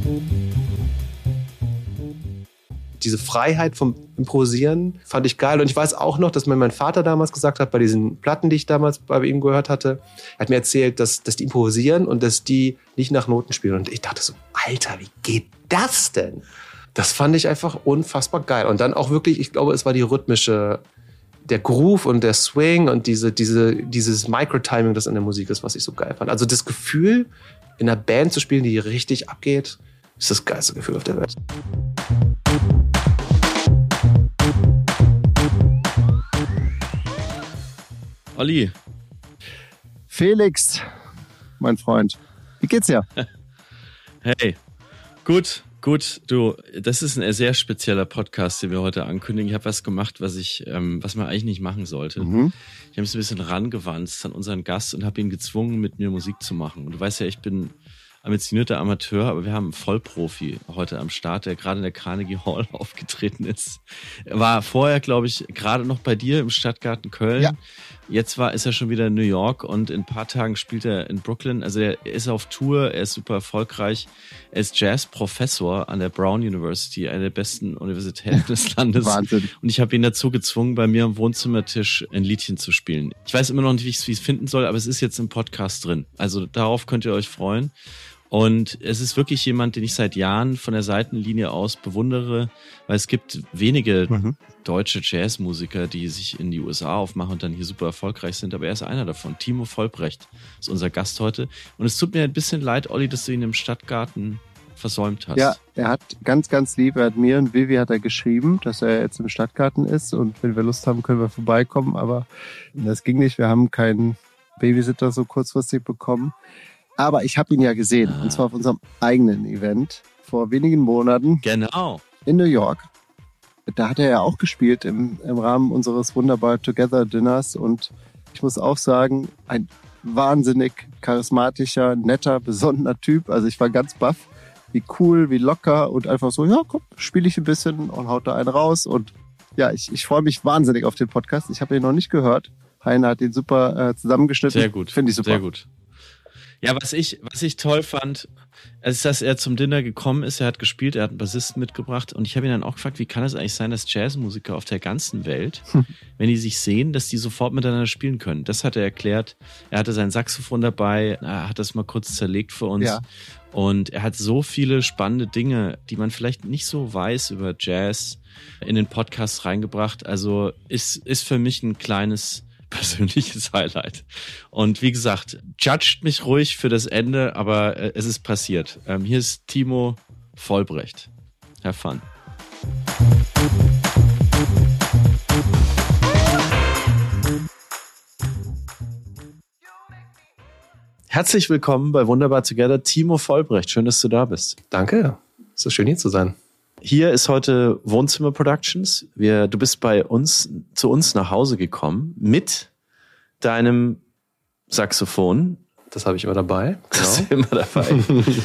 Diese Freiheit vom Improvisieren fand ich geil. Und ich weiß auch noch, dass mir mein Vater damals gesagt hat, bei diesen Platten, die ich damals bei ihm gehört hatte, er hat mir erzählt, dass die improvisieren und dass die nicht nach Noten spielen. Und ich dachte so, Alter, wie geht das denn? Das fand ich einfach unfassbar geil. Und dann auch wirklich, ich glaube, es war die rhythmische, der Groove und der Swing und dieses Micro-Timing, das in der Musik ist, was ich so geil fand. Also das Gefühl, in einer Band zu spielen, die richtig abgeht, ist das geilste Gefühl auf der Welt. Olli. Felix, mein Freund. Wie geht's dir? Hey, gut. Du, das ist ein sehr spezieller Podcast, den wir heute ankündigen. Ich habe was gemacht, was man eigentlich nicht machen sollte. Ich habe es ein bisschen rangewanzt an unseren Gast und habe ihn gezwungen, mit mir Musik zu machen. Und du weißt ja, ich bin ambitionierter Amateur, aber wir haben einen Vollprofi heute am Start, der gerade in der Carnegie Hall aufgetreten ist. Er war vorher, glaube ich, gerade noch bei dir im Stadtgarten Köln. Ja. Jetzt ist er schon wieder in New York und in ein paar Tagen spielt er in Brooklyn. Also er ist auf Tour, er ist super erfolgreich. Er ist Jazz-Professor an der Brown University, einer der besten Universitäten des Landes. Wahnsinn. Und ich habe ihn dazu gezwungen, bei mir am Wohnzimmertisch ein Liedchen zu spielen. Ich weiß immer noch nicht, wie ich es finden soll, aber es ist jetzt im Podcast drin. Also darauf könnt ihr euch freuen. Und es ist wirklich jemand, den ich seit Jahren von der Seitenlinie aus bewundere, weil es gibt wenige deutsche Jazzmusiker, die sich in die USA aufmachen und dann hier super erfolgreich sind, aber er ist einer davon. Timo Vollbrecht ist unser Gast heute. Und es tut mir ein bisschen leid, Olli, dass du ihn im Stadtgarten versäumt hast. Ja, er hat ganz, ganz lieb, er hat mir und Vivi hat er geschrieben, dass er jetzt im Stadtgarten ist und wenn wir Lust haben, können wir vorbeikommen, aber das ging nicht. Wir haben keinen Babysitter so kurzfristig bekommen. Aber ich habe ihn ja gesehen, und zwar auf unserem eigenen Event vor wenigen Monaten. Genau. In New York. Da hat er ja auch gespielt im Rahmen unseres wunderbar Together Dinners und ich muss auch sagen, ein wahnsinnig charismatischer, netter, besonderer Typ. Also ich war ganz baff, wie cool, wie locker und einfach so, ja komm, spiele ich ein bisschen und haut da einen raus. Und ja, ich freue mich wahnsinnig auf den Podcast. Ich habe ihn noch nicht gehört. Heiner hat ihn super zusammengeschnitten. Sehr gut. Finde ich super. Sehr gut. Ja, was ich toll fand, ist, dass er zum Dinner gekommen ist, er hat gespielt, er hat einen Bassisten mitgebracht und ich habe ihn dann auch gefragt, wie kann es eigentlich sein, dass Jazzmusiker auf der ganzen Welt, wenn die sich sehen, dass die sofort miteinander spielen können. Das hat er erklärt. Er hatte sein Saxophon dabei, er hat das mal kurz zerlegt für uns. Ja. Und er hat so viele spannende Dinge, die man vielleicht nicht so weiß über Jazz, in den Podcast reingebracht. Also ist für mich ein kleines persönliches Highlight. Und wie gesagt, judgt mich ruhig für das Ende, aber es ist passiert. Hier ist Timo Vollbrecht. Have fun. Herzlich willkommen bei Wunderbar Together, Timo Vollbrecht. Schön, dass du da bist. Danke. Es ist schön, hier zu sein. Hier ist heute Wohnzimmer Productions. Du bist zu uns nach Hause gekommen mit deinem Saxophon. Das habe ich immer dabei. Das ist immer dabei.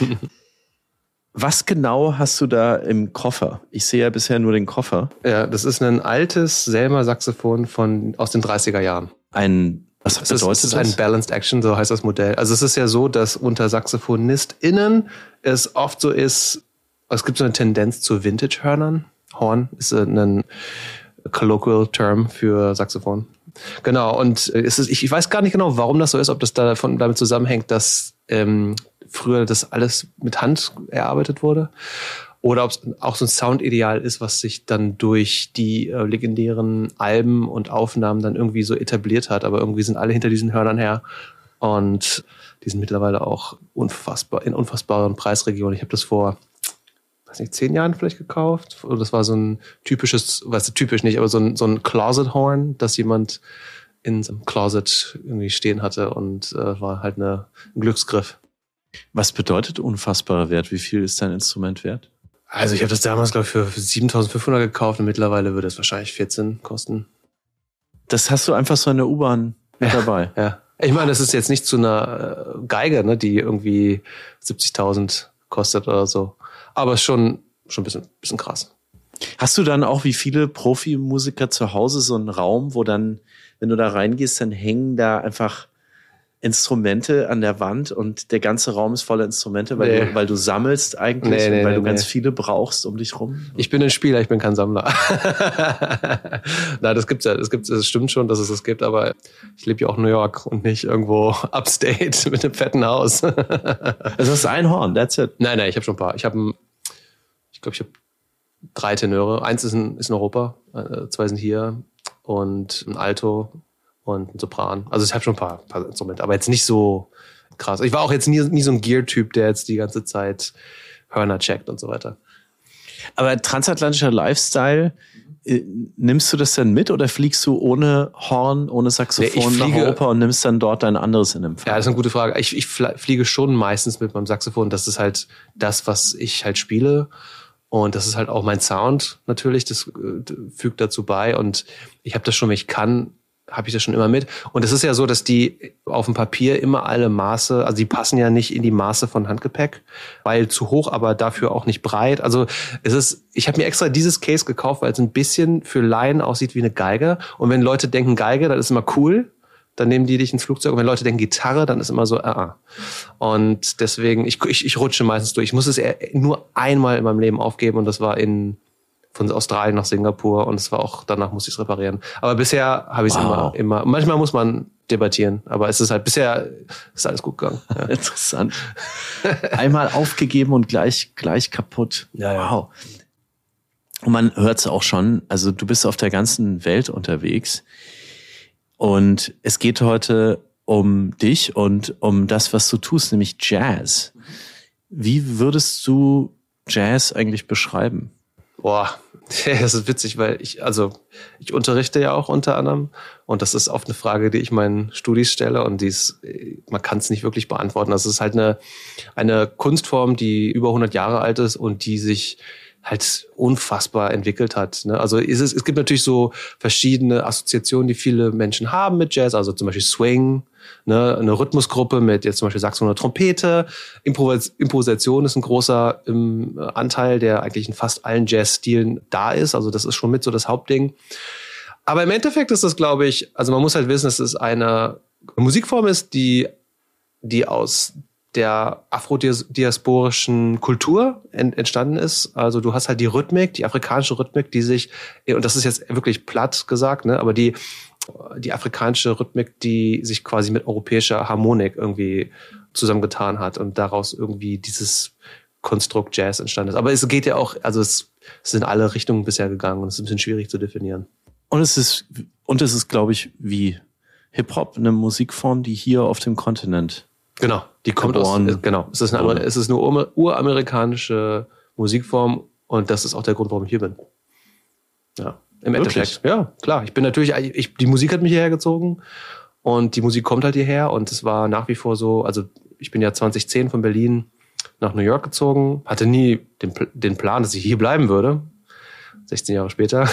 Was genau hast du da im Koffer? Ich sehe ja bisher nur den Koffer. Ja, das ist ein altes Selmer-Saxophon aus den 30er Jahren. Was bedeutet das? Es ist ein Balanced Action, so heißt das Modell. Also es ist ja so, dass unter SaxophonistInnen es oft so ist, es gibt so eine Tendenz zu Vintage-Hörnern. Horn ist ein colloquial Term für Saxophon. Genau, und ich weiß gar nicht genau, warum das so ist, ob das damit zusammenhängt, dass früher das alles mit Hand erarbeitet wurde oder ob es auch so ein Soundideal ist, was sich dann durch die legendären Alben und Aufnahmen dann irgendwie so etabliert hat. Aber irgendwie sind alle hinter diesen Hörnern her und die sind mittlerweile auch in unfassbaren Preisregionen. Ich habe das vor 10 Jahren vielleicht gekauft. Und das war so ein typisches, typisch nicht, aber so ein Closet Horn, das jemand in seinem Closet irgendwie stehen hatte und war halt ein Glücksgriff. Was bedeutet unfassbarer Wert? Wie viel ist dein Instrument wert? Also ich habe das damals, glaube ich, für 7.500 gekauft und mittlerweile würde es wahrscheinlich 14 kosten. Das hast du einfach so in der U-Bahn mit dabei? Ja. Ich meine, das ist jetzt nicht zu einer Geige, ne, die irgendwie 70.000 kostet oder so. Aber ist schon ein bisschen krass. Hast du dann auch wie viele Profimusiker zu Hause so einen Raum, wo dann, wenn du da reingehst, dann hängen da einfach Instrumente an der Wand und der ganze Raum ist voller Instrumente, weil du sammelst eigentlich und weil du ganz viele brauchst um dich rum? Ich bin ein Spieler, ich bin kein Sammler. Nein, das gibt's ja. Das stimmt schon, dass es das gibt, aber ich lebe ja auch in New York und nicht irgendwo upstate mit einem fetten Haus. Es ist ein Horn, that's it. Nein, ich habe schon ein paar. Ich glaube, ich habe 3 Tenöre. 1 ist in Europa, 2 sind hier und ein Alto und ein Sopran. Also ich habe schon ein paar Instrumente, aber jetzt nicht so krass. Ich war auch jetzt nie so ein Gear-Typ, der jetzt die ganze Zeit Hörner checkt und so weiter. Aber transatlantischer Lifestyle, nimmst du das denn mit oder fliegst du ohne Horn, ohne Saxophon nach Europa und nimmst dann dort ein anderes in Empfang? Ja, das ist eine gute Frage. Ich fliege schon meistens mit meinem Saxophon. Das ist halt das, was ich halt spiele. Und das ist halt auch mein Sound natürlich. Das fügt dazu bei. Und ich habe das schon, wenn ich kann, habe ich das schon immer mit. Und es ist ja so, dass die auf dem Papier immer alle Maße, also die passen ja nicht in die Maße von Handgepäck, weil zu hoch, aber dafür auch nicht breit. Also ich habe mir extra dieses Case gekauft, weil es ein bisschen für Laien aussieht wie eine Geige. Und wenn Leute denken Geige, dann ist immer cool. Dann nehmen die dich ins Flugzeug. Und wenn Leute denken Gitarre, dann ist immer so, Und deswegen, ich rutsche meistens durch. Ich muss es nur einmal in meinem Leben aufgeben und das war von Australien nach Singapur und es war auch, danach musste ich es reparieren. Aber bisher habe ich es immer. Manchmal muss man debattieren, aber es ist halt, bisher ist alles gut gegangen. Ja. Interessant. Einmal aufgegeben und gleich kaputt. Ja. Wow. Und man hört es auch schon, also du bist auf der ganzen Welt unterwegs und es geht heute um dich und um das, was du tust, nämlich Jazz. Wie würdest du Jazz eigentlich beschreiben? Boah, das ist witzig, weil ich unterrichte ja auch unter anderem und das ist oft eine Frage, die ich meinen Studis stelle und man kann es nicht wirklich beantworten. Das ist halt eine Kunstform, die über 100 Jahre alt ist und die sich halt unfassbar entwickelt hat. Ne? Also es gibt natürlich so verschiedene Assoziationen, die viele Menschen haben mit Jazz, also zum Beispiel Swing, ne? Eine Rhythmusgruppe mit jetzt zum Beispiel Saxophon oder Trompete. Improvisation ist ein großer Anteil, der eigentlich in fast allen Jazzstilen da ist. Also das ist schon mit so das Hauptding. Aber im Endeffekt ist das, glaube ich, also man muss halt wissen, dass es eine Musikform ist, die aus der afrodiasporischen Kultur entstanden ist. Also du hast halt die Rhythmik, die afrikanische Rhythmik, die sich, und das ist jetzt wirklich platt gesagt, ne, aber die afrikanische Rhythmik, die sich quasi mit europäischer Harmonik irgendwie zusammengetan hat und daraus irgendwie dieses Konstrukt Jazz entstanden ist. Aber es geht ja auch, also es sind alle Richtungen bisher gegangen und es ist ein bisschen schwierig zu definieren. Und es ist, glaube ich, wie Hip-Hop, eine Musikform, die hier auf dem Kontinent genau, die kommt es ist eine uramerikanische Musikform und das ist auch der Grund, warum ich hier bin. Ja, im Endeffekt. Ja, klar. Ich bin natürlich, die Musik hat mich hierher gezogen und die Musik kommt halt hierher und es war nach wie vor so, also ich bin ja 2010 von Berlin nach New York gezogen, hatte nie den Plan, dass ich hier bleiben würde. 16 Jahre später.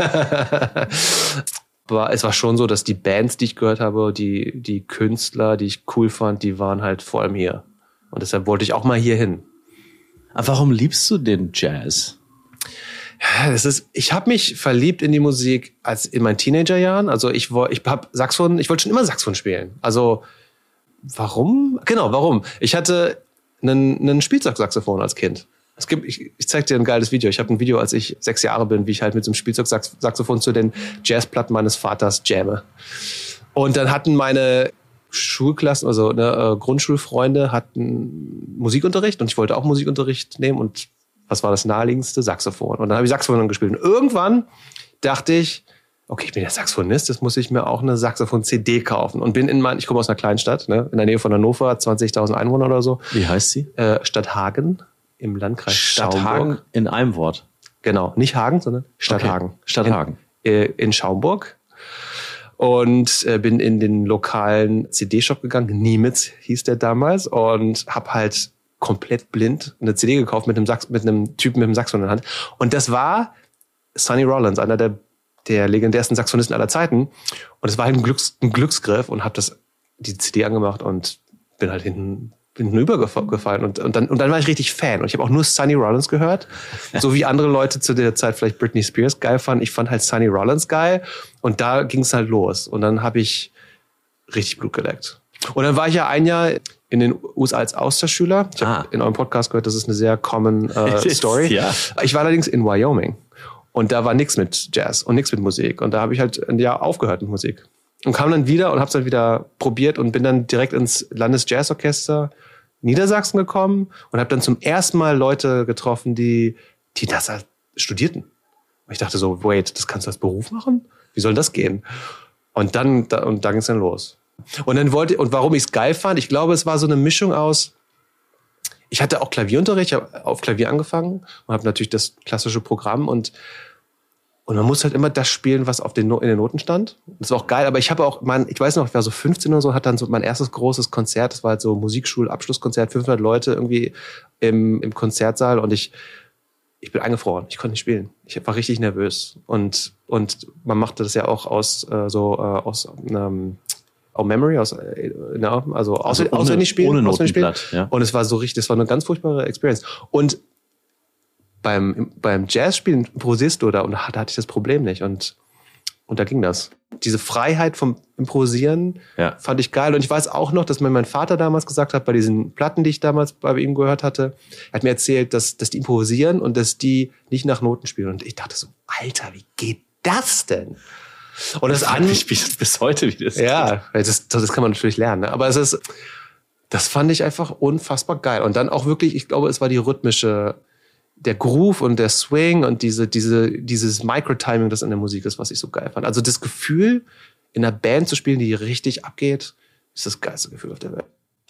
Aber es war schon so, dass die Bands, die ich gehört habe, die Künstler, die ich cool fand, die waren halt vor allem hier. Und deshalb wollte ich auch mal hier hin. Aber warum liebst du den Jazz? Ja, ich habe mich verliebt in die Musik als in meinen Teenagerjahren. Also ich wollte schon immer Saxophon spielen. Also warum? Genau, warum? Ich hatte einen Spielzeugsaxophon als Kind. Ich zeig dir ein geiles Video. Ich habe ein Video, als ich 6 Jahre bin, wie ich halt mit so einem Spielzeugsaxophon zu den Jazzplatten meines Vaters jamme. Und dann hatten meine Schulklassen, also Grundschulfreunde hatten Musikunterricht und ich wollte auch Musikunterricht nehmen und was war das naheliegendste? Saxophon. Und dann habe ich Saxophon gespielt. Und irgendwann dachte ich, okay, ich bin ja Saxophonist, jetzt muss ich mir auch eine Saxophon-CD kaufen. Und ich komme aus einer kleinen Stadt, ne, in der Nähe von Hannover, 20.000 Einwohner oder so. Wie heißt sie? Stadthagen. Im Landkreis Stadthagen in einem Wort. Genau, nicht Hagen, sondern Stadthagen. Okay. Stadthagen. In Schaumburg. Und bin in den lokalen CD-Shop gegangen. Niemitz hieß der damals. Und habe halt komplett blind eine CD gekauft mit einem Typen mit einem Saxophon in der Hand. Und das war Sonny Rollins, einer der legendärsten Saxophonisten aller Zeiten. Und es war halt ein Glücksgriff und habe die CD angemacht und bin halt hinten übergefallen und dann war ich richtig Fan und ich habe auch nur Sonny Rollins gehört, so wie andere Leute zu der Zeit vielleicht Britney Spears geil fanden. Ich fand halt Sonny Rollins geil und da ging es halt los und dann habe ich richtig Blut geleckt. Und dann war ich ja ein Jahr in den USA als Austauschschüler. Ich habe in eurem Podcast gehört, das ist eine sehr common Story. Ja. Ich war allerdings in Wyoming. Und da war nichts mit Jazz und nichts mit Musik. Und da habe ich halt ein Jahr aufgehört mit Musik. Und kam dann wieder und habe es dann wieder probiert und bin dann direkt ins Landesjazzorchester Niedersachsen gekommen und habe dann zum ersten Mal Leute getroffen, die das halt studierten. Und ich dachte so, wait, das kannst du als Beruf machen? Wie soll das gehen? Und dann ging es dann los. Und warum ich es geil fand, ich glaube, es war so eine Mischung aus, ich hatte auch Klavierunterricht, ich habe auf Klavier angefangen und habe natürlich das klassische Programm und man muss halt immer das spielen, was in den Noten stand. Das war auch geil, aber ich habe auch, ich weiß noch, ich war so 15 oder so, hatte dann so mein erstes großes Konzert, das war halt so Musikschulabschlusskonzert, 500 Leute irgendwie im Konzertsaal und ich bin eingefroren, ich konnte nicht spielen. Ich war richtig nervös und man machte das ja auch aus Memory, auswendig spielen. Ohne Notenblatt, ja. Und es war so richtig, das war eine ganz furchtbare Experience. Und beim Jazzspielen improvisierst du da und da hatte ich das Problem nicht und da ging das. Diese Freiheit vom Improvisieren fand ich geil. Und ich weiß auch noch, dass mir mein Vater damals gesagt hat, bei diesen Platten, die ich damals bei ihm gehört hatte, er hat mir erzählt, dass die improvisieren und dass die nicht nach Noten spielen. Und ich dachte so, Alter, wie geht das denn? Und das Ich spiele bis heute, wie das geht. Das kann man natürlich lernen. Ne? Aber das fand ich einfach unfassbar geil. Und dann auch wirklich, ich glaube, es war der Groove und der Swing und dieses Micro-Timing, das in der Musik ist, was ich so geil fand. Also das Gefühl, in einer Band zu spielen, die richtig abgeht, ist das geilste Gefühl auf der Welt.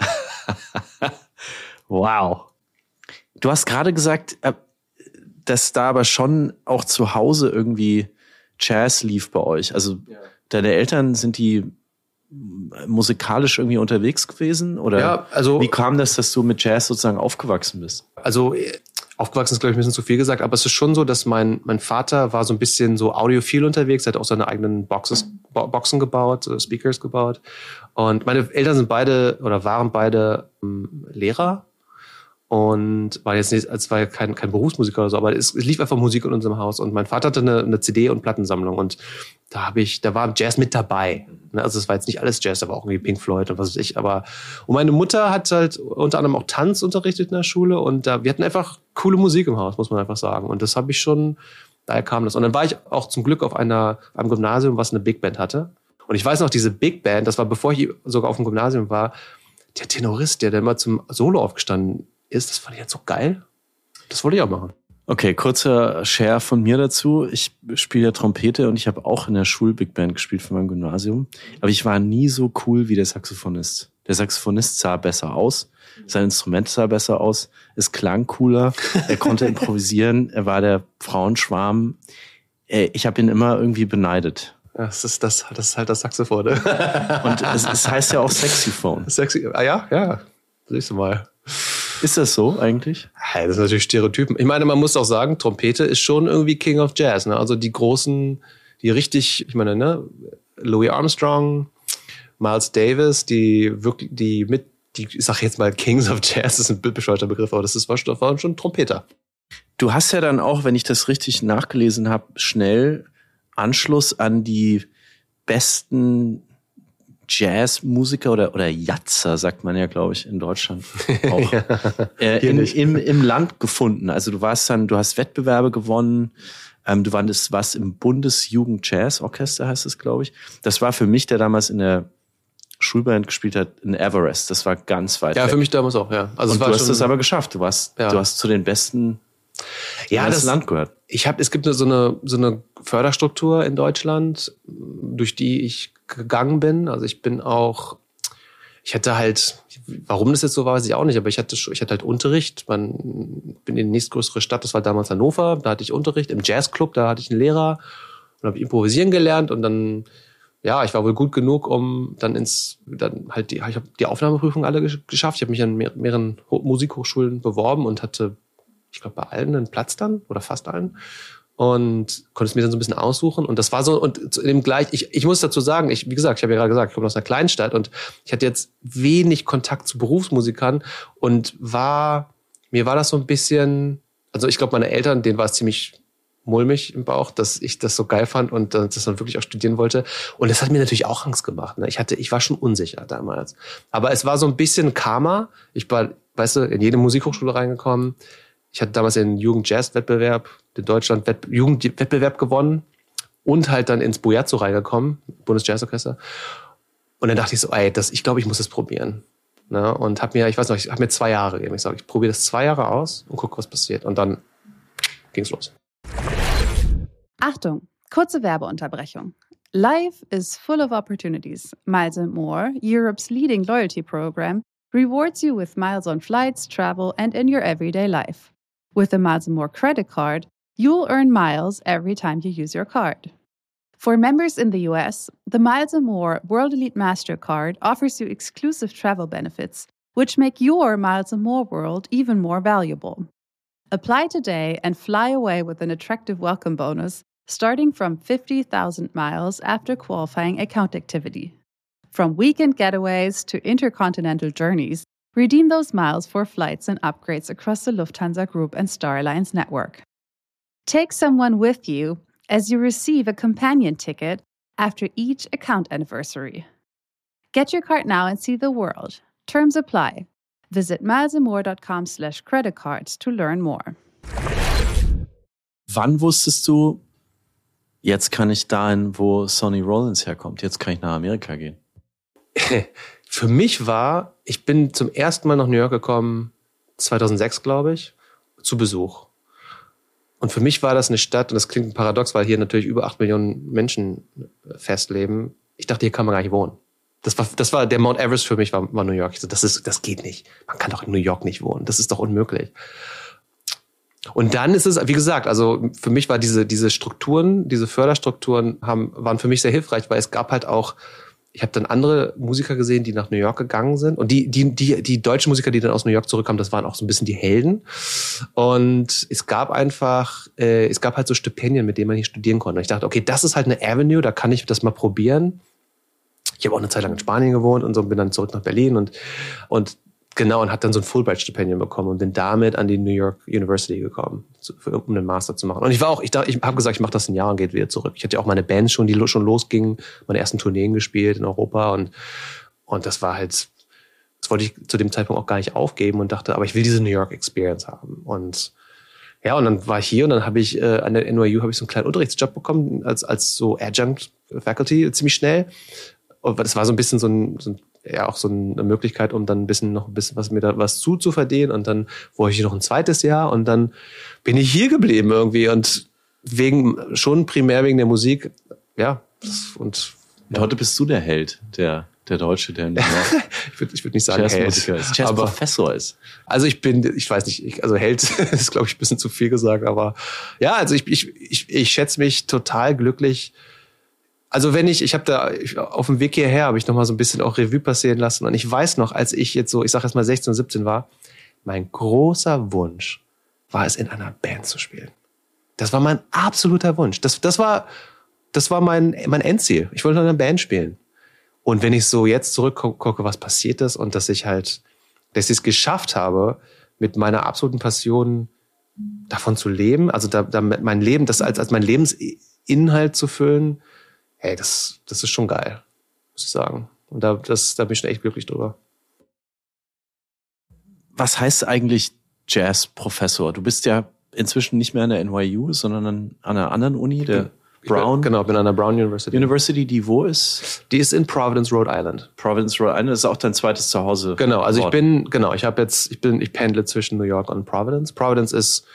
Wow. Du hast gerade gesagt, dass da aber schon auch zu Hause irgendwie Jazz lief bei euch. Also deine Eltern, sind die musikalisch irgendwie unterwegs gewesen? Oder ja, also, wie kam das, dass du mit Jazz sozusagen aufgewachsen bist? Also aufgewachsen ist, glaube ich, ein bisschen zu viel gesagt, aber es ist schon so, dass mein Vater war so ein bisschen so audiophil unterwegs, hat auch seine eigenen Boxen gebaut, Speakers gebaut. Und meine Eltern waren beide Lehrer und war jetzt nicht, als war ja kein Berufsmusiker oder so, aber es lief einfach Musik in unserem Haus. Und mein Vater hatte eine CD- und Plattensammlung und da war Jazz mit dabei. Also es war jetzt nicht alles Jazz, da war auch irgendwie Pink Floyd und was weiß ich. Und meine Mutter hat halt unter anderem auch Tanz unterrichtet in der Schule und wir hatten einfach coole Musik im Haus, muss man einfach sagen. Und das habe ich schon, daher kam das. Und dann war ich auch zum Glück auf einem Gymnasium, was eine Big Band hatte. Und ich weiß noch, diese Big Band, das war bevor ich sogar auf dem Gymnasium war, der Tenorist, der immer zum Solo aufgestanden ist, das fand ich jetzt so geil. Das wollte ich auch machen. Okay, kurzer Share von mir dazu. Ich spiele ja Trompete und ich habe auch in der Schul-Big Band gespielt für mein Gymnasium. Aber ich war nie so cool wie der Saxophonist. Der Saxophonist sah besser aus. Sein Instrument sah besser aus. Es klang cooler. Er konnte improvisieren. Er war der Frauenschwarm. Ich habe ihn immer irgendwie beneidet. Das ist halt das Saxophon. Ne? Und es heißt ja auch Saxophon. Ja. Siehst du mal. Ist das so eigentlich? Ja, das sind natürlich Stereotypen. Ich meine, man muss auch sagen, Trompete ist schon irgendwie King of Jazz. Ne? Also die großen, Louis Armstrong, Miles Davis, ich sag jetzt mal Kings of Jazz, das ist ein bescheuerter Begriff, aber das war schon Trompeter. Du hast ja dann auch, wenn ich das richtig nachgelesen habe, schnell Anschluss an die besten Jazzmusiker oder Jatzer, sagt man ja, glaube ich, in Deutschland auch, im Land gefunden. Also du hast Wettbewerbe gewonnen, du warst im Bundesjugend-Jazz-Orchester, heißt es, glaube ich. Das war für mich, der damals in der Schulband gespielt hat, in Everest. Das war ganz weit weg. Ja, für mich damals auch, ja. Also und du hast es aber geschafft. Du hast zu den besten das Land gehört. Es gibt so eine Förderstruktur in Deutschland, durch die ich gegangen bin. Also warum das jetzt so war, weiß ich auch nicht, aber ich hatte halt Unterricht. Bin in die nächstgrößere Stadt, das war damals Hannover, da hatte ich Unterricht. Im Jazzclub, da hatte ich einen Lehrer und habe improvisieren gelernt und dann, ich war wohl gut genug, um ich habe die Aufnahmeprüfung alle geschafft. Ich habe mich an mehreren Musikhochschulen beworben und hatte, ich glaube, bei allen einen Platz dann oder fast allen. Und konnte es mir dann so ein bisschen aussuchen. Und das war so, und ich muss dazu sagen, wie gesagt, ich habe ja gerade gesagt, ich komme aus einer Kleinstadt und ich hatte jetzt wenig Kontakt zu Berufsmusikern und mir war das so ein bisschen, also ich glaube, meine Eltern, denen war es ziemlich mulmig im Bauch, dass ich das so geil fand und das dann wirklich auch studieren wollte. Und das hat mir natürlich auch Angst gemacht. Ne? Ich war schon unsicher damals. Aber es war so ein bisschen Karma. Ich war, weißt du, in jede Musikhochschule reingekommen. Ich hatte damals den Jugend-Jazz-Wettbewerb, den Deutschland-Jugendwettbewerb gewonnen und halt dann ins Boiazzo reingekommen, Bundesjazzorchester. Und dann dachte ich so, ich glaube, ich muss das probieren. Ne? Und habe mir 2 Jahre gegeben. Ich sage, ich probiere das 2 Jahre aus und gucke, was passiert. Und dann ging's los. Achtung, kurze Werbeunterbrechung. Life is full of opportunities. Miles & More, Europe's leading loyalty program, rewards you with miles on flights, travel, and in your everyday life. With the Miles & More credit card, you'll earn miles every time you use your card. For members in the US, the Miles & More World Elite MasterCard offers you exclusive travel benefits, which make your Miles & More world even more valuable. Apply today and fly away with an attractive welcome bonus starting from 50,000 miles after qualifying account activity. From weekend getaways to intercontinental journeys, redeem those miles for flights and upgrades across the Lufthansa Group and Star Alliance network. Take someone with you as you receive a companion ticket after each account anniversary. Get your card now and see the world. Terms apply. Visit milesandmore.com/creditcards to learn more. Wann wusstest du, jetzt kann ich dahin, wo Sonny Rollins herkommt, jetzt kann ich nach Amerika gehen? Für mich ich bin zum ersten Mal nach New York gekommen, 2006, glaube ich, zu Besuch. Und für mich war das eine Stadt, und das klingt paradox, weil hier natürlich über 8 Millionen Menschen festleben. Ich dachte, hier kann man gar nicht wohnen. Das war der Mount Everest für mich, war New York. Ich so, das geht nicht. Man kann doch in New York nicht wohnen. Das ist doch unmöglich. Und dann ist es, wie gesagt, also für mich war diese Strukturen, diese Förderstrukturen waren für mich sehr hilfreich, weil es gab halt auch, ich habe dann andere Musiker gesehen, die nach New York gegangen sind. Und die deutschen Musiker, die dann aus New York zurückkamen, das waren auch so ein bisschen die Helden. Und es gab halt so Stipendien, mit denen man hier studieren konnte. Und ich dachte, okay, das ist halt eine Avenue, da kann ich das mal probieren. Ich habe auch eine Zeit lang in Spanien gewohnt und so, bin dann zurück nach Berlin und habe dann so ein Fulbright-Stipendium bekommen und bin damit an die New York University gekommen, um einen Master zu machen. Und ich habe gesagt, ich mache das ein Jahr und gehe wieder zurück. Ich hatte ja auch meine Bands schon, die schon losgingen, meine ersten Tourneen gespielt in Europa und das war halt, das wollte ich zu dem Zeitpunkt auch gar nicht aufgeben und dachte, aber ich will diese New York Experience haben. Und ja, und dann war ich hier und dann habe ich an der NYU so einen kleinen Unterrichtsjob bekommen als so Adjunct Faculty ziemlich schnell. Und das war so ein bisschen so eine Möglichkeit, um dann ein bisschen was zu verdienen. Und dann wollte ich noch ein zweites Jahr und dann bin ich hier geblieben irgendwie und primär wegen der Musik. Ja. Und heute bist du der Held, der Deutsche, der ich würd nicht sagen Jazzmusiker ist, Jazzprofessor ist. Also ich weiß nicht, Held ist, glaube ich, ein bisschen zu viel gesagt, aber ja, also ich schätze mich total glücklich. Also auf dem Weg hierher habe ich noch mal so ein bisschen auch Revue passieren lassen. Und ich weiß noch, als ich jetzt so, ich sag jetzt mal 16 und 17 war, mein großer Wunsch war es, in einer Band zu spielen. Das war mein absoluter Wunsch. Das war mein Endziel. Ich wollte in einer Band spielen. Und wenn ich so jetzt zurückgucke, was passiert ist und dass ich es geschafft habe, mit meiner absoluten Passion davon zu leben, also mein Leben, das als mein Lebensinhalt zu füllen, hey, das ist schon geil, muss ich sagen. Und da bin ich schon echt glücklich drüber. Was heißt eigentlich Jazzprofessor? Du bist ja inzwischen nicht mehr an der NYU, sondern an einer anderen Uni, der Brown. Bin an der Brown University. University, die wo ist? Die ist in Providence, Rhode Island. Providence, Rhode Island, das ist auch dein zweites Zuhause. Genau, also ich pendle zwischen New York und Providence. Providence ist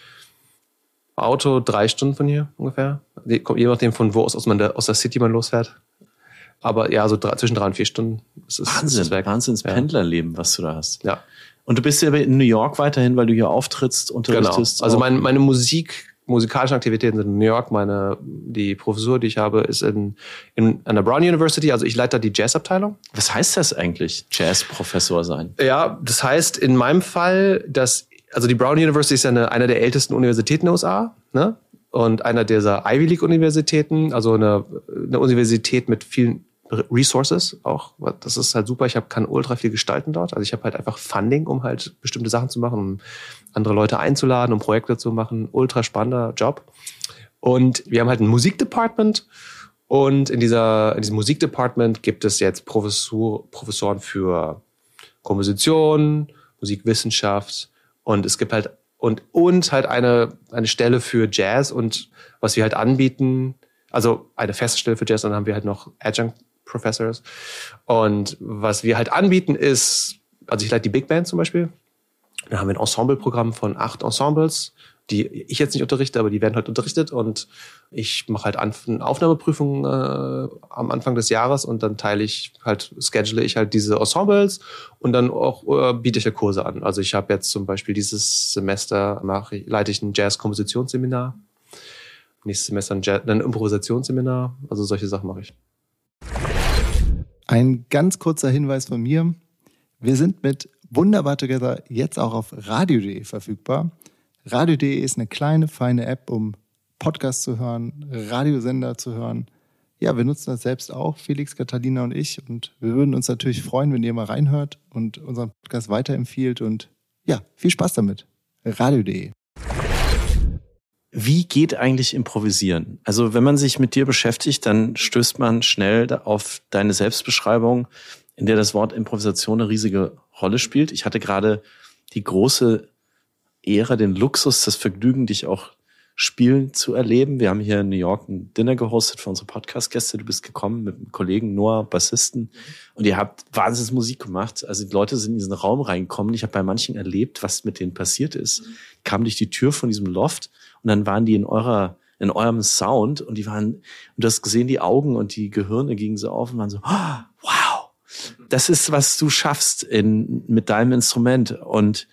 Auto 3 Stunden von hier ungefähr. Je nachdem, von wo aus der City man losfährt. Aber ja, so zwischen 3 und 4 Stunden. Wahnsinns Pendlerleben, was du da hast. Ja. Und du bist ja in New York weiterhin, weil du hier auftrittst, unterrichtest. Genau. Also meine musikalischen Aktivitäten sind in New York. Die Professur, die ich habe, ist an der Brown University. Also ich leite da die Jazzabteilung. Was heißt das eigentlich, Jazzprofessor sein? Ja, das heißt in meinem Fall, also die Brown University ist ja eine der ältesten Universitäten in den USA, ne? Und einer dieser Ivy League Universitäten, also eine Universität mit vielen Resources auch. Das ist halt super. Kann ultra viel gestalten dort. Also ich habe halt einfach Funding, um halt bestimmte Sachen zu machen, um andere Leute einzuladen, um Projekte zu machen. Ultra spannender Job. Und wir haben halt ein Musikdepartment. Und in diesem Musikdepartment gibt es jetzt Professoren für Komposition, Musikwissenschaft. Und es gibt halt und halt eine Stelle für Jazz. Und was wir halt anbieten, also eine feste Stelle für Jazz, dann haben wir halt noch Adjunct Professors. Und was wir halt anbieten ist, also ich leite die Big Band zum Beispiel. Da haben wir ein Ensembleprogramm von 8 Ensembles, die ich jetzt nicht unterrichte, aber die werden halt unterrichtet. Und ich mache halt Aufnahmeprüfungen am Anfang des Jahres und dann schedule ich halt diese Ensembles und dann auch biete ich ja Kurse an. Also ich habe jetzt zum Beispiel dieses Semester leite ich ein Jazz-Kompositionsseminar. Nächstes Semester ein Improvisationsseminar. Also solche Sachen mache ich. Ein ganz kurzer Hinweis von mir. Wir sind mit Wunderbar Together jetzt auch auf radio.de verfügbar. Radio.de ist eine kleine, feine App, um Podcasts zu hören, Radiosender zu hören. Ja, wir nutzen das selbst auch, Felix, Catalina und ich. Und wir würden uns natürlich freuen, wenn ihr mal reinhört und unseren Podcast weiterempfiehlt. Und ja, viel Spaß damit. Radio.de. Wie geht eigentlich Improvisieren? Also wenn man sich mit dir beschäftigt, dann stößt man schnell auf deine Selbstbeschreibung, in der das Wort Improvisation eine riesige Rolle spielt. Ich hatte gerade die große Ehre, den Luxus, das Vergnügen, dich auch spielen zu erleben. Wir haben hier in New York ein Dinner gehostet für unsere Podcast-Gäste. Du bist gekommen mit einem Kollegen Noah, Bassisten, und ihr habt wahnsinnig Musik gemacht. Also die Leute sind in diesen Raum reingekommen. Ich habe bei manchen erlebt, was mit denen passiert ist. Kamen durch die Tür von diesem Loft und dann waren die in eurem Sound und du hast gesehen, die Augen und die Gehirne gingen so auf und waren so, oh, wow, das ist, was du schaffst mit deinem Instrument. Und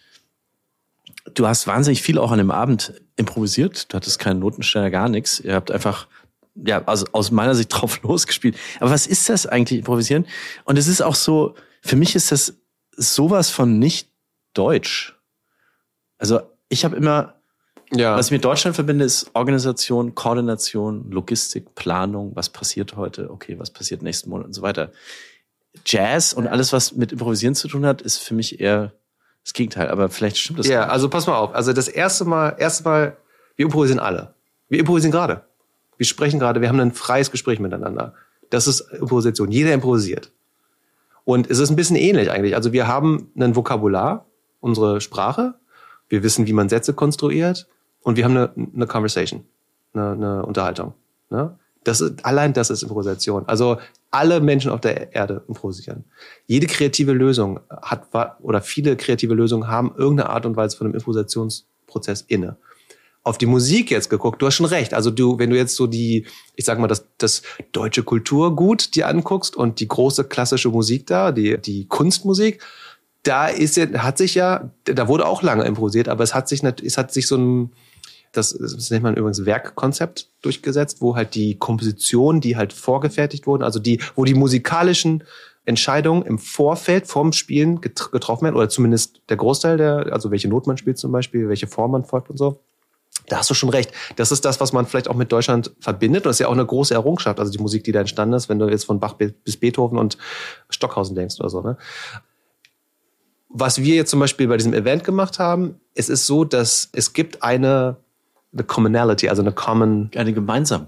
du hast wahnsinnig viel auch an dem Abend improvisiert. Du hattest keinen Notenständer, gar nichts. Ihr habt einfach, also aus meiner Sicht drauf losgespielt. Aber was ist das eigentlich, Improvisieren? Und es ist auch so, für mich ist das sowas von nicht deutsch. Also ich habe immer, was ich mit Deutschland verbinde, ist Organisation, Koordination, Logistik, Planung. Was passiert heute? Okay, was passiert nächsten Monat und so weiter. Jazz und alles, was mit Improvisieren zu tun hat, ist für mich eher das Gegenteil, aber vielleicht stimmt das. Ja, also pass mal auf. Also das erste Mal, wir improvisieren alle. Wir improvisieren gerade. Wir sprechen gerade, wir haben ein freies Gespräch miteinander. Das ist Improvisation. Jeder improvisiert. Und es ist ein bisschen ähnlich eigentlich. Also wir haben ein Vokabular, unsere Sprache. Wir wissen, wie man Sätze konstruiert. Und wir haben eine Conversation, eine Unterhaltung. Ne? Allein das ist Improvisation. Also alle Menschen auf der Erde improvisieren. Jede kreative Lösung viele kreative Lösungen haben irgendeine Art und Weise von einem Improvisationsprozess inne. Auf die Musik jetzt geguckt, du hast schon recht. Also wenn du jetzt so das deutsche Kulturgut dir anguckst und die große klassische Musik die Kunstmusik, da wurde auch lange improvisiert, aber es hat sich so ein, das nennt man übrigens Werkkonzept durchgesetzt, wo halt die Kompositionen, die halt vorgefertigt wurden, also wo die musikalischen Entscheidungen im Vorfeld vorm Spielen getroffen werden, oder zumindest der Großteil also welche Not man spielt zum Beispiel, welche Form man folgt und so. Da hast du schon recht. Das ist das, was man vielleicht auch mit Deutschland verbindet. Und das ist ja auch eine große Errungenschaft, also die Musik, die da entstanden ist, wenn du jetzt von Bach bis Beethoven und Stockhausen denkst oder so, ne? Was wir jetzt zum Beispiel bei diesem Event gemacht haben, es ist so, dass es gibt eine Commonality, also ein gemeinsames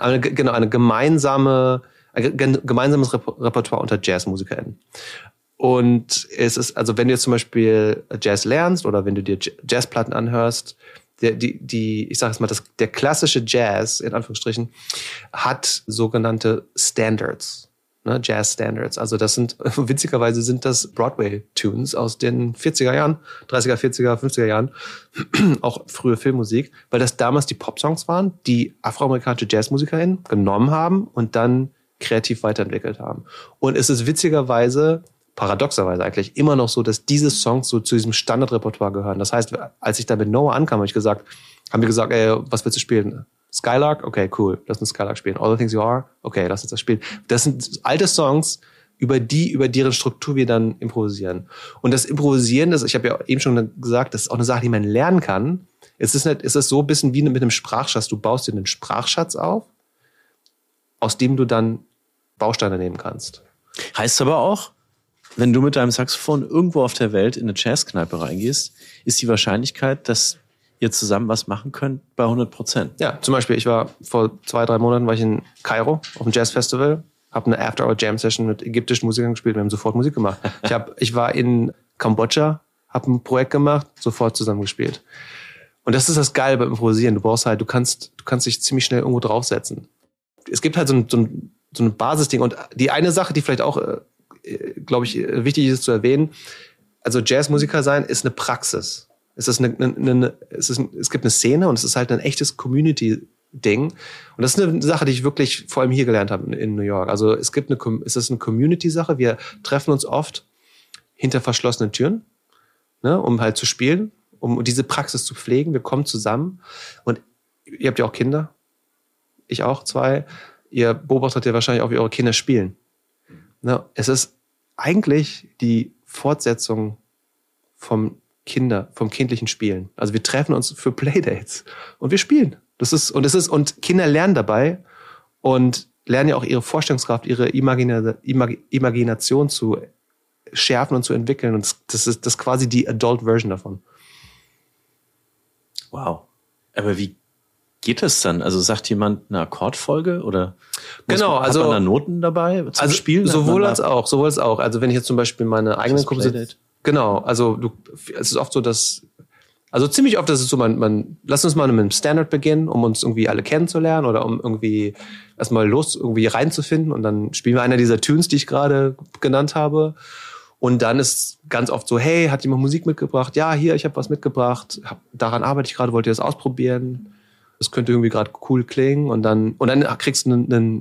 Repertoire unter Jazzmusikern. Und es ist, also wenn du jetzt zum Beispiel Jazz lernst oder wenn du dir Jazzplatten anhörst, ich sage jetzt mal, der klassische Jazz, in Anführungsstrichen, hat sogenannte Standards. Ne, Jazz-Standards. Also witzigerweise sind das Broadway-Tunes aus den 40er Jahren, 30er, 40er, 50er Jahren, auch frühe Filmmusik, weil das damals die Pop-Songs waren, die afroamerikanische JazzmusikerInnen genommen haben und dann kreativ weiterentwickelt haben. Und es ist paradoxerweise eigentlich, immer noch so, dass diese Songs so zu diesem Standardrepertoire gehören. Das heißt, als ich da mit Noah ankam, haben wir gesagt, ey, was willst du spielen? Skylark? Okay, cool. Lass uns Skylark spielen. All the Things You Are? Okay, lass uns das spielen. Das sind alte Songs, über deren Struktur wir dann improvisieren. Und das Improvisieren, ich habe ja eben schon gesagt, das ist auch eine Sache, die man lernen kann. Es ist so ein bisschen wie mit einem Sprachschatz. Du baust dir einen Sprachschatz auf, aus dem du dann Bausteine nehmen kannst. Heißt aber auch, wenn du mit deinem Saxophon irgendwo auf der Welt in eine Jazzkneipe reingehst, ist die Wahrscheinlichkeit, dass ihr zusammen was machen könnt, bei 100%. Ja, zum Beispiel, ich war vor 2-3 Monaten in Kairo auf dem Jazzfestival, habe eine After-Hour-Jam-Session mit ägyptischen Musikern gespielt, wir haben sofort Musik gemacht. Ich war in Kambodscha, habe ein Projekt gemacht, sofort zusammen gespielt. Und das ist das Geile beim Improvisieren. Du kannst dich ziemlich schnell irgendwo draufsetzen. Es gibt halt so ein Basisding. Und die eine Sache, die vielleicht auch, glaube ich, wichtig ist zu erwähnen, also Jazzmusiker sein ist eine Praxis. Es gibt eine Szene und es ist halt ein echtes Community-Ding. Und das ist eine Sache, die ich wirklich vor allem hier gelernt habe in New York. Also es ist eine Community-Sache. Wir treffen uns oft hinter verschlossenen Türen, ne, um halt zu spielen, um diese Praxis zu pflegen. Wir kommen zusammen und ihr habt ja auch Kinder. Ich auch, 2. Ihr beobachtet ja wahrscheinlich auch, wie eure Kinder spielen. Ne, es ist eigentlich die Fortsetzung vom kindlichen Spielen. Also wir treffen uns für Playdates und wir spielen. Und Kinder lernen dabei und lernen ja auch ihre Vorstellungskraft, ihre Imagination zu schärfen und zu entwickeln. Und das ist quasi die Adult Version davon. Wow. Aber wie geht das dann? Also sagt jemand eine Akkordfolge oder hat man da Noten dabei zum Spielen? Sowohl als auch. Also wenn ich jetzt zum Beispiel meine eigenen Kompositionen. Genau, also es ist oft so, ziemlich oft ist es so, lass uns mal mit einem Standard beginnen, um uns irgendwie alle kennenzulernen oder um irgendwie erstmal irgendwie reinzufinden und dann spielen wir einer dieser Tunes, die ich gerade genannt habe. Und dann ist ganz oft so, hey, hat jemand Musik mitgebracht? Ja, hier, ich habe was mitgebracht. Daran arbeite ich gerade, wollt ihr das ausprobieren? Das könnte irgendwie gerade cool klingen. Und dann kriegst du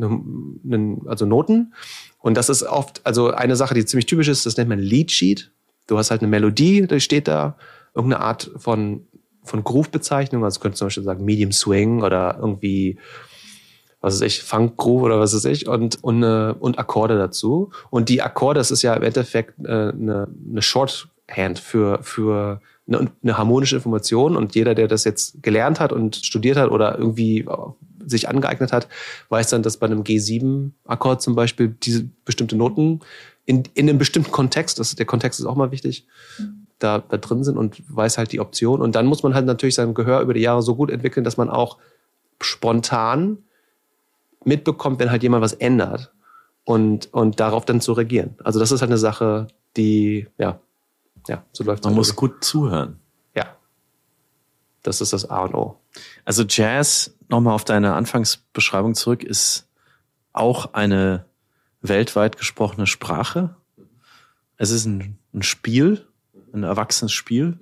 also Noten. Und das ist oft, also eine Sache, die ziemlich typisch ist, das nennt man Lead Sheet. Du hast halt eine Melodie, da steht da irgendeine Art von Groove-Bezeichnung. Also du könntest zum Beispiel sagen Medium Swing oder irgendwie, was weiß ich, Funk Groove oder was weiß ich und Akkorde dazu. Und die Akkorde, das ist ja im Endeffekt eine Shorthand für eine harmonische Information. Und jeder, der das jetzt gelernt hat und studiert hat oder irgendwie sich angeeignet hat, weiß dann, dass bei einem G7-Akkord zum Beispiel diese bestimmte Noten in einem bestimmten Kontext, der Kontext ist auch mal wichtig, da drin sind und weiß halt die Option. Und dann muss man halt natürlich sein Gehör über die Jahre so gut entwickeln, dass man auch spontan mitbekommt, wenn halt jemand was ändert und darauf dann zu reagieren. Also das ist halt eine Sache, die, ja, so läuft es. Man muss gut zuhören. Ja. Das ist das A und O. Also Jazz, nochmal auf deine Anfangsbeschreibung zurück, ist auch eine weltweit gesprochene Sprache. Es ist ein Spiel, ein erwachsenes Spiel.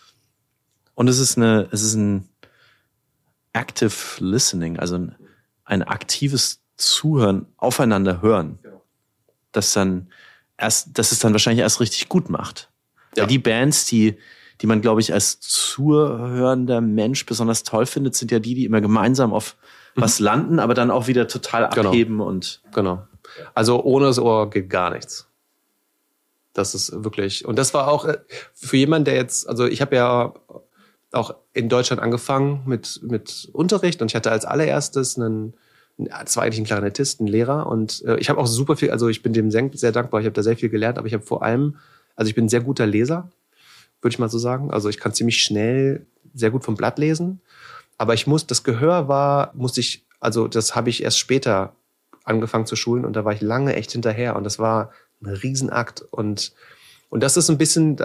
Und es ist ein Active Listening, also ein aktives Zuhören, aufeinander hören. Das es dann wahrscheinlich erst richtig gut macht. Ja. Weil die Bands, die man, glaube ich, als zuhörender Mensch besonders toll findet, sind ja die immer gemeinsam auf was landen, aber dann auch wieder total abheben und. Genau. Also ohne das Ohr geht gar nichts. Das ist wirklich, und das war auch für jemanden, der jetzt, also ich habe ja auch in Deutschland angefangen mit Unterricht und ich hatte als allererstes das war eigentlich ein Klarinettist, ein Lehrer und ich habe auch super viel, also ich bin dem sehr dankbar, ich habe da sehr viel gelernt, aber ich habe vor allem, also ich bin ein sehr guter Leser, würde ich mal so sagen. Also ich kann ziemlich schnell sehr gut vom Blatt lesen, aber das Gehör das habe ich erst später angefangen zu schulen und da war ich lange echt hinterher und das war ein Riesenakt und das ist ein bisschen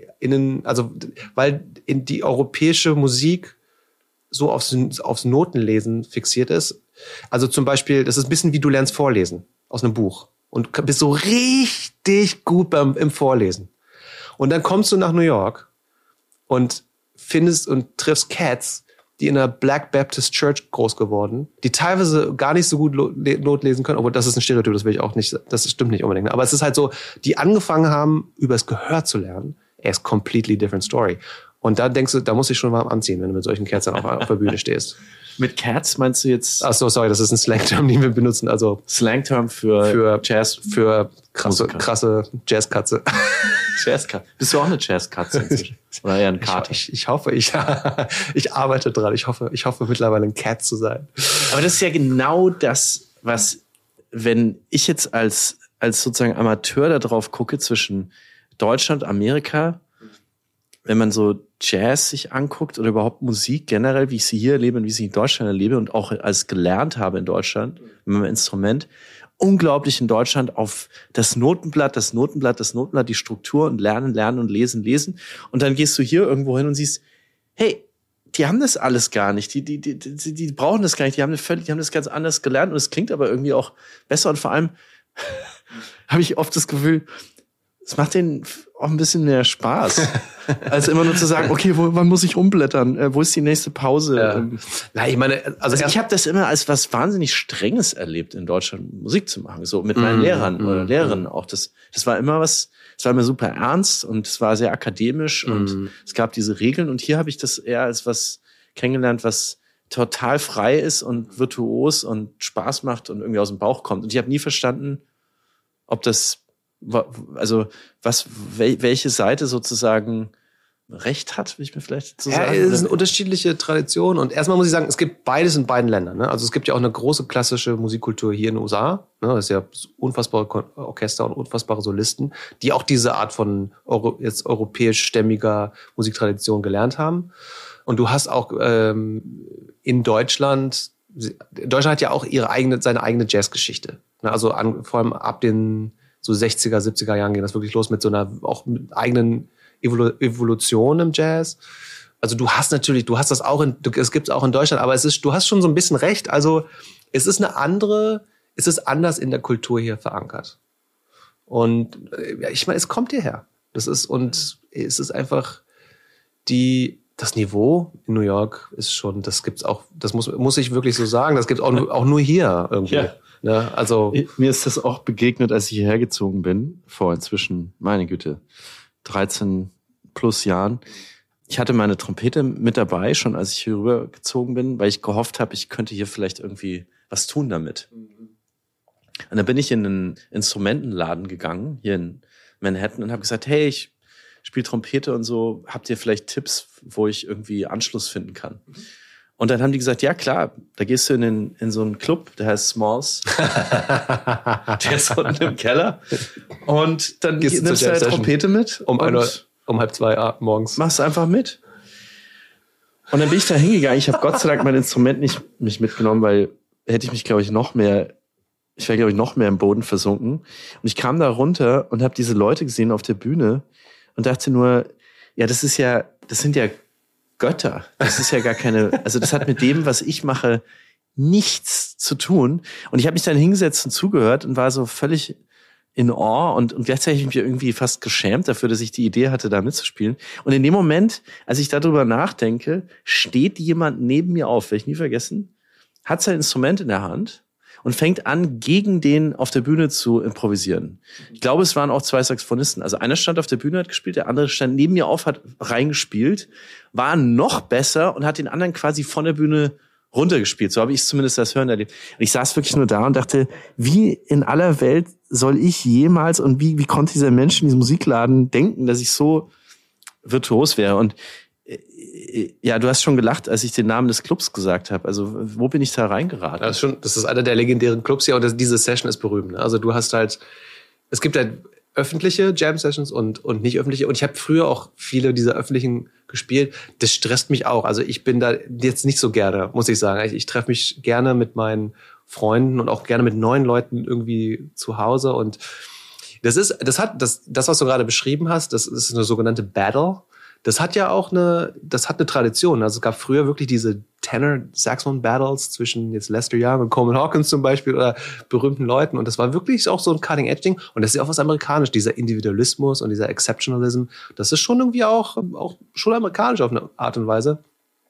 weil in die europäische Musik so aufs Notenlesen fixiert ist. Also zum Beispiel, das ist ein bisschen wie du lernst vorlesen aus einem Buch und bist so richtig gut im Vorlesen. Und dann kommst du nach New York und findest und triffst Cats, die in einer Black Baptist Church groß geworden, die teilweise gar nicht so gut Not lesen können, obwohl das ist ein Stereotyp, das will ich auch nicht, das stimmt nicht unbedingt. Aber es ist halt so, die angefangen haben, über das Gehör zu lernen, ist completely different story. Und da denkst du, da musst du dich schon warm anziehen, wenn du mit solchen Cats dann auf der Bühne stehst. Mit Cats meinst du jetzt? Ach so, sorry, das ist ein Slang-Term, den wir benutzen. Also Slang-Term für Jazz, für krasse Jazzkatze. Jazzkatze. Bist du auch eine Jazzkatze inzwischen? Oder eher ein Kater? Ich hoffe, ich arbeite dran. Ich hoffe mittlerweile ein Cat zu sein. Aber das ist ja genau das, was, wenn ich jetzt als als sozusagen Amateur da drauf gucke zwischen Deutschland, Amerika, wenn man so Jazz sich anguckt oder überhaupt Musik generell, wie ich sie hier erlebe und wie ich sie in Deutschland erlebe und auch als gelernt habe in Deutschland mit meinem Instrument, unglaublich in Deutschland auf das Notenblatt, die Struktur und lernen und lesen. Und dann gehst du hier irgendwo hin und siehst, hey, die haben das alles gar nicht. Die brauchen das gar nicht. Die haben das ganz anders gelernt und es klingt aber irgendwie auch besser und vor allem habe ich oft das Gefühl, es macht denen auch ein bisschen mehr Spaß, als immer nur zu sagen, okay, wann muss ich umblättern? Wo ist die nächste Pause? Ja. Na, ich meine, also ich habe das immer als was wahnsinnig Strenges erlebt, in Deutschland Musik zu machen, so mit meinen Lehrern oder Lehrerinnen auch. Das war immer super ernst und es war sehr akademisch und es gab diese Regeln und hier habe ich das eher als was kennengelernt, was total frei ist und virtuos und Spaß macht und irgendwie aus dem Bauch kommt. Und ich habe nie verstanden, ob das welche Seite sozusagen Recht hat, will ich mir vielleicht so sagen. Ja, es sind unterschiedliche Traditionen und erstmal muss ich sagen, es gibt beides in beiden Ländern. Ne? Also es gibt ja auch eine große klassische Musikkultur hier in den USA. Ne? Das ist ja unfassbare Orchester und unfassbare Solisten, die auch diese Art von jetzt europäisch-stämmiger Musiktradition gelernt haben. Und du hast auch in Deutschland hat ja auch seine eigene Jazzgeschichte. Ne? Also vor allem ab den so 60er, 70er Jahren ging das wirklich los mit so einer auch mit eigenen Evolution im Jazz. Also du hast das auch es gibt's auch in Deutschland, aber du hast schon so ein bisschen recht. Also es ist anders in der Kultur hier verankert. Und ich meine, es kommt hierher. Es ist einfach das Niveau in New York ist schon, das gibt's auch, das muss ich wirklich so sagen, das gibt's auch nur hier irgendwie. Ja. Ne? Also mir ist das auch begegnet, als ich hierher gezogen bin, vor inzwischen, meine Güte, 13 plus Jahren. Ich hatte meine Trompete mit dabei, schon als ich hier rüber gezogen bin, weil ich gehofft habe, ich könnte hier vielleicht irgendwie was tun damit. Und dann bin ich in einen Instrumentenladen gegangen, hier in Manhattan, und habe gesagt, hey, ich spiele Trompete und so, habt ihr vielleicht Tipps, wo ich irgendwie Anschluss finden kann? Und dann haben die gesagt, ja klar, da gehst du in so einen Club, der heißt Smalls. Der ist unten im Keller. Und dann nimmst du deine Trompete mit. Um 1:30 morgens. Machst du einfach mit. Und dann bin ich da hingegangen. Ich habe Gott sei Dank mein Instrument nicht mitgenommen, weil hätte ich mich, glaube ich, noch mehr im Boden versunken. Und ich kam da runter und habe diese Leute gesehen auf der Bühne und dachte nur, ja, das sind ja Götter. Das ist ja gar keine, also das hat mit dem, was ich mache, nichts zu tun. Und ich habe mich dann hingesetzt und zugehört und war so völlig in Awe und gleichzeitig mich irgendwie fast geschämt dafür, dass ich die Idee hatte, da mitzuspielen. Und in dem Moment, als ich darüber nachdenke, steht jemand neben mir auf, werde ich nie vergessen, hat sein Instrument in der Hand und fängt an, gegen den auf der Bühne zu improvisieren. Ich glaube, es waren auch 2 Saxophonisten. Also einer stand auf der Bühne, hat gespielt, der andere stand neben mir auf, hat reingespielt, war noch besser und hat den anderen quasi von der Bühne runtergespielt. So habe ich zumindest das Hören erlebt. Und ich saß wirklich nur da und dachte, wie in aller Welt soll ich jemals und wie konnte dieser Mensch in diesem Musikladen denken, dass ich so virtuos wäre? Und ja, du hast schon gelacht, als ich den Namen des Clubs gesagt habe. Also, wo bin ich da reingeraten? Das ist einer der legendären Clubs hier und diese Session ist berühmt. Ne? Also du hast halt, es gibt halt öffentliche Jam-Sessions und nicht öffentliche. Und ich habe früher auch viele dieser öffentlichen gespielt. Das stresst mich auch. Also ich bin da jetzt nicht so gerne, muss ich sagen. Ich treffe mich gerne mit meinen Freunden und auch gerne mit neuen Leuten irgendwie zu Hause. Und das, was du gerade beschrieben hast, das ist eine sogenannte Battle. Das hat eine Tradition. Also es gab früher wirklich diese Tenor-Saxophon-Battles zwischen jetzt Lester Young und Coleman Hawkins zum Beispiel oder berühmten Leuten. Und das war wirklich auch so ein Cutting-Edge-Ding. Und das ist ja auch was amerikanisch, dieser Individualismus und dieser Exceptionalism. Das ist schon irgendwie auch schon amerikanisch auf eine Art und Weise.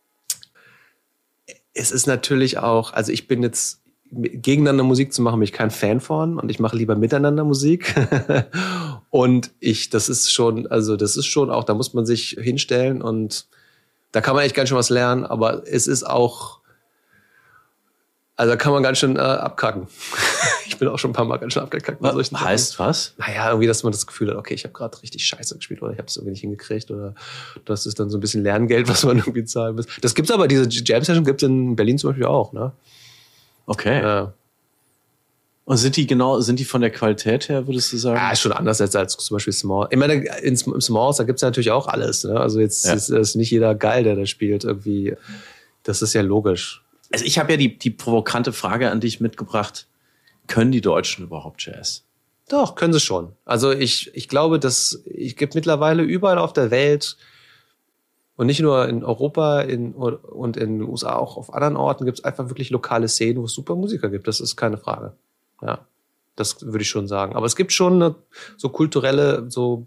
Es ist natürlich auch, also ich bin jetzt gegeneinander Musik zu machen, bin ich kein Fan von und ich mache lieber miteinander Musik. Und das ist schon auch, da muss man sich hinstellen und da kann man echt ganz schön was lernen, aber es ist auch, also da kann man ganz schön abkacken. Ich bin auch schon ein paar Mal ganz schön abgekackt. Was heißt was? Naja, irgendwie, dass man das Gefühl hat, okay, ich habe gerade richtig scheiße gespielt oder ich habe es irgendwie nicht hingekriegt oder das ist dann so ein bisschen Lerngeld, was man irgendwie zahlen muss. Das gibt's aber, diese Jam-Session gibt's in Berlin zum Beispiel auch, ne? Okay. Ja. Und sind die von der Qualität her, würdest du sagen? Ja, ist schon anders als zum Beispiel Small. Ich meine, im Smalls, da gibt's ja natürlich auch alles. Ne? Also jetzt ist nicht jeder geil, der da spielt irgendwie. Das ist ja logisch. Also ich habe ja die provokante Frage an dich mitgebracht. Können die Deutschen überhaupt Jazz? Doch, können sie schon. Also ich glaube, es gibt mittlerweile überall auf der Welt und nicht nur in Europa und in den USA, auch auf anderen Orten gibt es einfach wirklich lokale Szenen, wo es super Musiker gibt. Das ist keine Frage. Ja, das würde ich schon sagen. Aber es gibt schon so kulturelle, so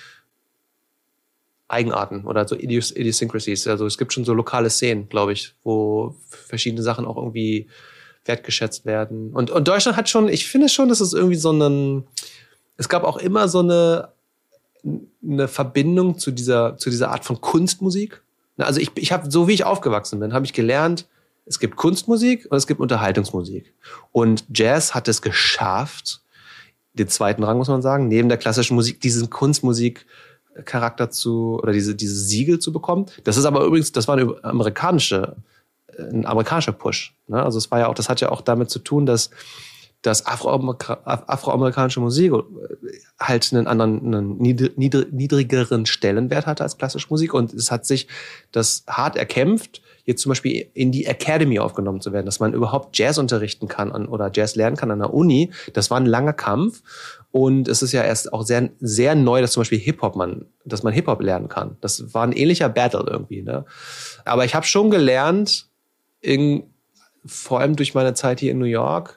Eigenarten oder so Idiosyncrasies. Also es gibt schon so lokale Szenen, glaube ich, wo verschiedene Sachen auch irgendwie wertgeschätzt werden. Und Deutschland hat schon, ich finde schon, dass es irgendwie es gab auch immer so eine Verbindung zu dieser Art von Kunstmusik. Also ich habe, so wie ich aufgewachsen bin, habe ich gelernt, es gibt Kunstmusik und es gibt Unterhaltungsmusik. Und Jazz hat es geschafft, den zweiten Rang, muss man sagen, neben der klassischen Musik, diesen Kunstmusik-Charakter oder diese Siegel zu bekommen. Das ist aber übrigens, das war ein amerikanischer Push. Ne? Also das hat ja auch damit zu tun, dass afroamerikanische Musik halt einen niedrigeren Stellenwert hatte als klassische Musik. Und es hat sich das hart erkämpft, jetzt zum Beispiel in die Academy aufgenommen zu werden, dass man überhaupt Jazz unterrichten kann oder Jazz lernen kann an der Uni. Das war ein langer Kampf. Und es ist ja erst auch sehr, sehr neu, dass zum Beispiel dass man Hip-Hop lernen kann. Das war ein ähnlicher Battle irgendwie. Ne? Aber ich habe schon gelernt, vor allem durch meine Zeit hier in New York,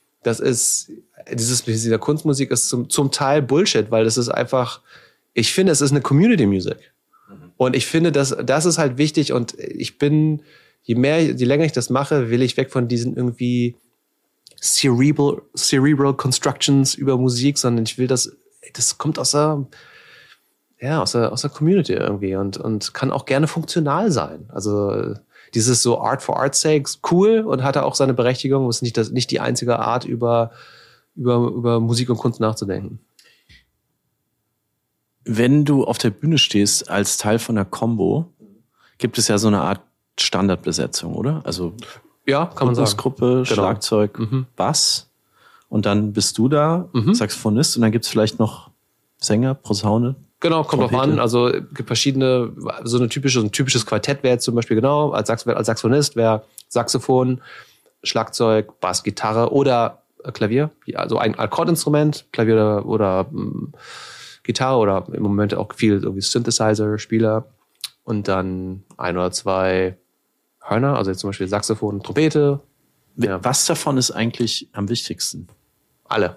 dieser Kunstmusik ist zum Teil Bullshit, weil das ist einfach, ich finde, es ist eine Community Music. Und ich finde, das ist halt wichtig und je länger ich das mache, will ich weg von diesen irgendwie cerebral Constructions über Musik, sondern ich will das kommt aus der Community irgendwie und kann auch gerne funktional sein. Also, dieses so Art for Art's sake cool und hatte auch seine Berechtigung, ist nicht die einzige Art, über Musik und Kunst nachzudenken. Wenn du auf der Bühne stehst als Teil von einer Combo, gibt es ja so eine Art Standardbesetzung, oder? Also ja, kann man sagen. Gruppe, Schlagzeug, Bass und dann bist du da, Saxophonist und dann gibt's vielleicht noch Sänger, Posaune. Genau, kommt drauf an. Also gibt verschiedene, so ein typisches Quartett wäre jetzt zum Beispiel als Saxophonist wäre Saxophon, Schlagzeug, Bass, Gitarre oder Klavier, also ein Akkordinstrument, Klavier oder Gitarre oder im Moment auch viel irgendwie Synthesizer, Spieler und dann ein oder zwei Hörner, also jetzt zum Beispiel Saxophon, Trompete. Ja. Was davon ist eigentlich am wichtigsten? Alle.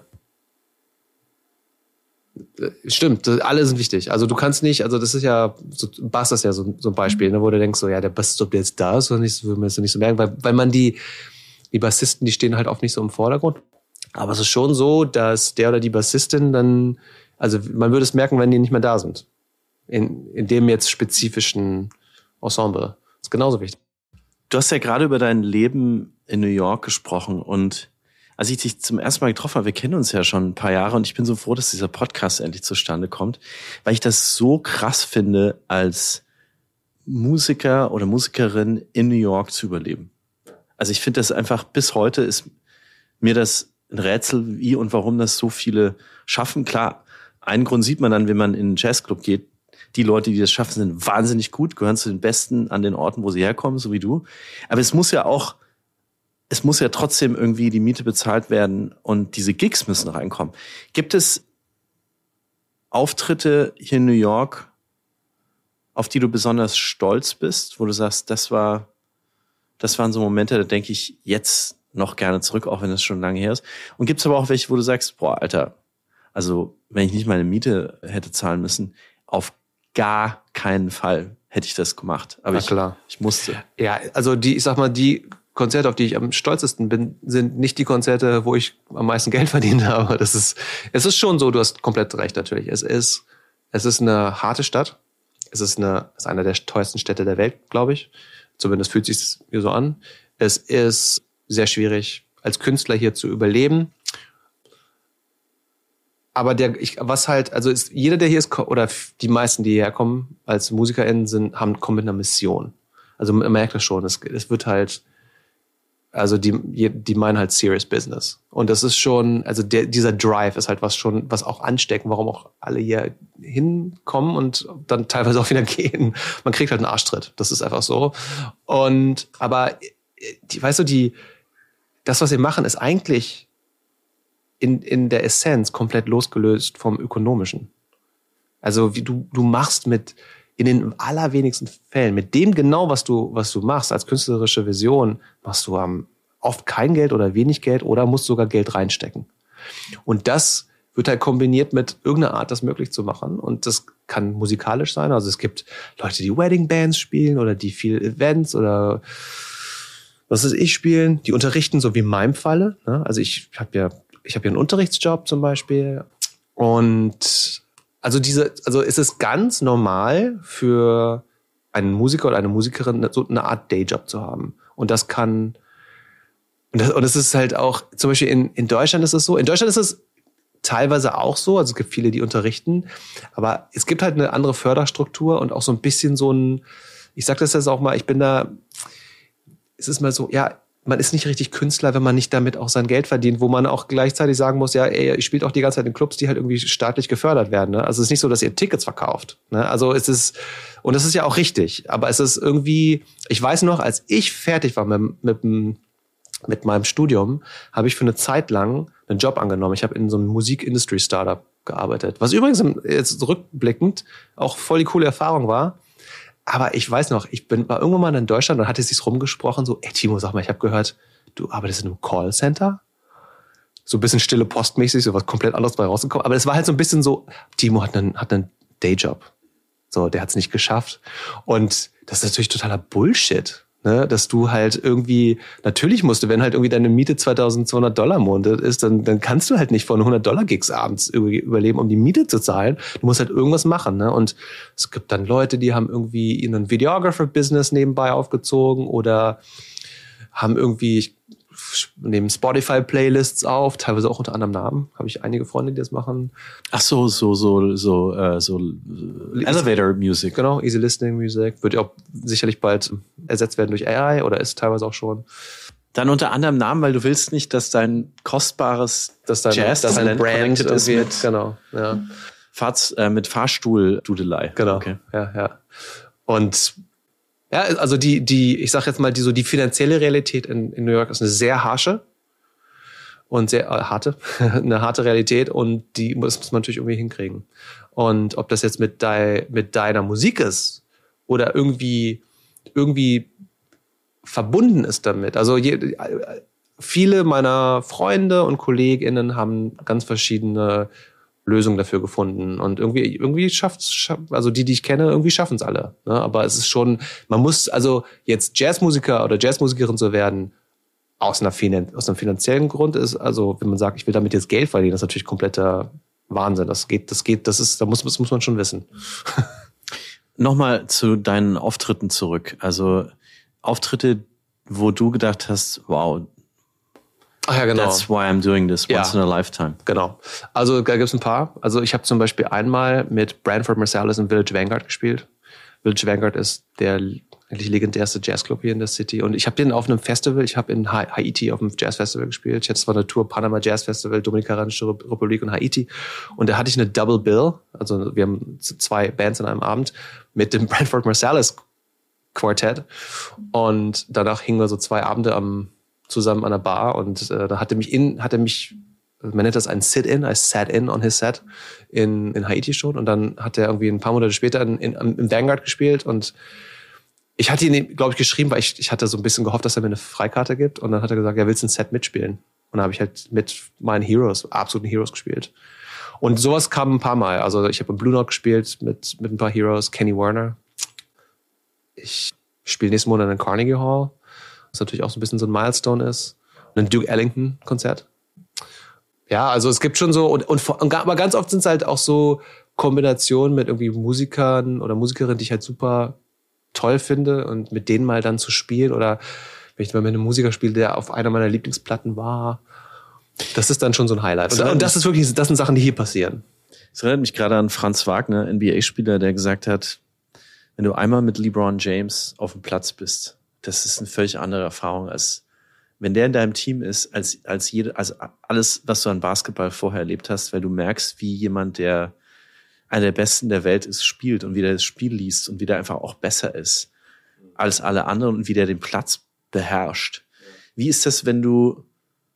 Stimmt, alle sind wichtig. Also du kannst nicht, also das ist ja, Bass ist ja so ein Beispiel, ne, wo du denkst, so ja, der Bass, ob der jetzt da ist oder nicht, will man das nicht so merken, weil man die Bassisten, die stehen halt oft nicht so im Vordergrund. Aber es ist schon so, dass der oder die Bassistin dann, also man würde es merken, wenn die nicht mehr da sind. In dem jetzt spezifischen Ensemble. Das ist genauso wichtig. Du hast ja gerade über dein Leben in New York gesprochen und als ich dich zum ersten Mal getroffen habe, wir kennen uns ja schon ein paar Jahre und ich bin so froh, dass dieser Podcast endlich zustande kommt, weil ich das so krass finde, als Musiker oder Musikerin in New York zu überleben. Also ich finde das einfach, bis heute ist mir das ein Rätsel, wie und warum das so viele schaffen. Klar, einen Grund sieht man dann, wenn man in einen Jazzclub geht. Die Leute, die das schaffen, sind wahnsinnig gut, gehören zu den Besten an den Orten, wo sie herkommen, so wie du. Aber es muss ja trotzdem irgendwie die Miete bezahlt werden und diese Gigs müssen reinkommen. Gibt es Auftritte hier in New York, auf die du besonders stolz bist, wo du sagst, das waren so Momente, da denke ich jetzt noch gerne zurück, auch wenn es schon lange her ist. Und gibt es aber auch welche, wo du sagst, boah, Alter, also wenn ich nicht meine Miete hätte zahlen müssen, auf gar keinen Fall hätte ich das gemacht. Aber ich musste. Ja, also die Konzerte, auf die ich am stolzesten bin, sind nicht die Konzerte, wo ich am meisten Geld verdient habe. Es ist schon so, du hast komplett recht natürlich. Es ist eine harte Stadt. Es ist einer der teuersten Städte der Welt, glaube ich. Zumindest fühlt es sich mir so an. Es ist sehr schwierig, als Künstler hier zu überleben. Aber jeder, der hier ist, oder die meisten, die hierher kommen, als MusikerInnen kommen mit einer Mission. Also man merkt das schon. Es wird halt, Also die meinen halt Serious Business. Und das ist schon, also dieser Drive ist halt was auch anstecken, warum auch alle hier hinkommen und dann teilweise auch wieder gehen. Man kriegt halt einen Arschtritt. Das ist einfach so. Aber weißt du, das, was wir machen, ist eigentlich in der Essenz komplett losgelöst vom Ökonomischen. Also wie du machst in den allerwenigsten Fällen, mit dem genau, was du machst als künstlerische Vision, machst du oft kein Geld oder wenig Geld oder musst sogar Geld reinstecken. Und das wird halt kombiniert mit irgendeiner Art, das möglich zu machen. Und das kann musikalisch sein. Also es gibt Leute, die Wedding Bands spielen oder die viel Events oder was weiß ich spielen, die unterrichten, so wie in meinem Falle. Also ich habe ja einen Unterrichtsjob zum Beispiel. Und also es ist ganz normal für einen Musiker oder eine Musikerin so eine Art Dayjob zu haben. Und das kann, und es ist halt auch, zum Beispiel in Deutschland ist es so, in Deutschland ist es teilweise auch so, also es gibt viele, die unterrichten, aber es gibt halt eine andere Förderstruktur und auch so ein bisschen ich sag das jetzt auch mal, es ist mal so, ja, man ist nicht richtig Künstler, wenn man nicht damit auch sein Geld verdient, wo man auch gleichzeitig sagen muss, ja, ihr spielt auch die ganze Zeit in Clubs, die halt irgendwie staatlich gefördert werden. Ne? Also es ist nicht so, dass ihr Tickets verkauft. Ne? Also und das ist ja auch richtig, aber es ist irgendwie, ich weiß noch, als ich fertig war mit meinem Studium, habe ich für eine Zeit lang einen Job angenommen. Ich habe in so einem Musik-Industry-Startup gearbeitet, was übrigens jetzt rückblickend auch voll die coole Erfahrung war. Aber ich weiß noch, war irgendwann mal in Deutschland und hatte es sich rumgesprochen, so, ey Timo, sag mal, ich habe gehört, du arbeitest in einem Callcenter? So ein bisschen stille postmäßig, so was komplett anderes bei rausgekommen. Aber es war halt so ein bisschen so, Timo hat einen Dayjob. So, der hat es nicht geschafft. Und das ist natürlich totaler Bullshit. Ne, dass du halt irgendwie, natürlich wenn halt irgendwie deine Miete $2.200 im Monat ist, dann kannst du halt nicht von $100 abends überleben, um die Miete zu zahlen. Du musst halt irgendwas machen, ne? Und es gibt dann Leute, die haben irgendwie ihren Videographer-Business nebenbei aufgezogen oder haben irgendwie, nehmen Spotify-Playlists auf, teilweise auch unter anderem Namen. Habe ich einige Freunde, die das machen. Ach so Elevator Music. Genau, Easy Listening Music. Wird ja auch sicherlich bald ersetzt werden durch AI oder ist teilweise auch schon. Dann unter anderem Namen, weil du willst nicht, dass dein kostbares Jazz-Talent Brand ist mit, genau, ja. mit Fahrstuhl-Dudelei. Genau, okay. Ja. Und ja, also ich sag jetzt mal, die finanzielle Realität in New York ist eine sehr harsche und sehr eine harte Realität und die muss man natürlich irgendwie hinkriegen. Und ob das jetzt mit deiner Musik ist oder irgendwie verbunden ist damit. Also viele meiner Freunde und KollegInnen haben ganz verschiedene Lösungen dafür gefunden. Und irgendwie also die ich kenne, irgendwie schaffen es alle. Ne? Aber es ist schon, man muss, also jetzt Jazzmusiker oder Jazzmusikerin zu werden, aus einem finanziellen Grund ist, also wenn man sagt, ich will damit jetzt Geld verdienen, das ist natürlich kompletter Wahnsinn. Da muss man schon wissen. Nochmal zu deinen Auftritten zurück. Also Auftritte, wo du gedacht hast, wow, ach ja, genau. That's why I'm doing this once in a lifetime. Genau. Also da gibt's ein paar. Also ich habe zum Beispiel einmal mit Branford Marsalis im Village Vanguard gespielt. Village Vanguard ist der eigentlich legendärste Jazzclub hier in der City. Und ich habe den auf einem Festival, ich habe in Haiti auf einem Jazzfestival gespielt. Ich hatte zwar eine Tour Panama Jazz Festival, Dominikanische Republik und Haiti. Und da hatte ich eine Double Bill. Also wir haben 2 Bands an einem Abend mit dem Branford Marsalis Quartett. Und danach hingen wir so 2 Abende zusammen an der Bar und da hatte mich, man nennt das ein Sit-In, I sat in on his set in Haiti schon und dann hat er irgendwie ein paar Monate später im Vanguard gespielt und ich hatte ihn, glaube ich, geschrieben, weil ich hatte so ein bisschen gehofft, dass er mir eine Freikarte gibt und dann hat er gesagt, ja, willst du ein Set mitspielen? Und dann habe ich halt mit meinen absoluten Heroes gespielt. Und sowas kam ein paar Mal. Also ich habe im Blue Note gespielt mit ein paar Heroes, Kenny Werner. Ich spiele nächsten Monat in Carnegie Hall, was natürlich auch so ein bisschen so ein Milestone ist. Und ein Duke Ellington-Konzert. Ja, also es gibt schon so, aber ganz oft sind es halt auch so Kombinationen mit irgendwie Musikern oder Musikerinnen, die ich halt super toll finde und mit denen mal dann zu spielen oder wenn ich mal mit einem Musiker spiele, der auf einer meiner Lieblingsplatten war. Das ist dann schon so ein Highlight. Und das sind Sachen, die hier passieren. Das erinnert mich gerade an Franz Wagner, NBA-Spieler, der gesagt hat, wenn du einmal mit LeBron James auf dem Platz bist, das ist eine völlig andere Erfahrung, als wenn der in deinem Team ist, als alles, was du an Basketball vorher erlebt hast, weil du merkst, wie jemand, der einer der Besten der Welt ist, spielt und wie der das Spiel liest und wie der einfach auch besser ist als alle anderen und wie der den Platz beherrscht. Wie ist das, wenn du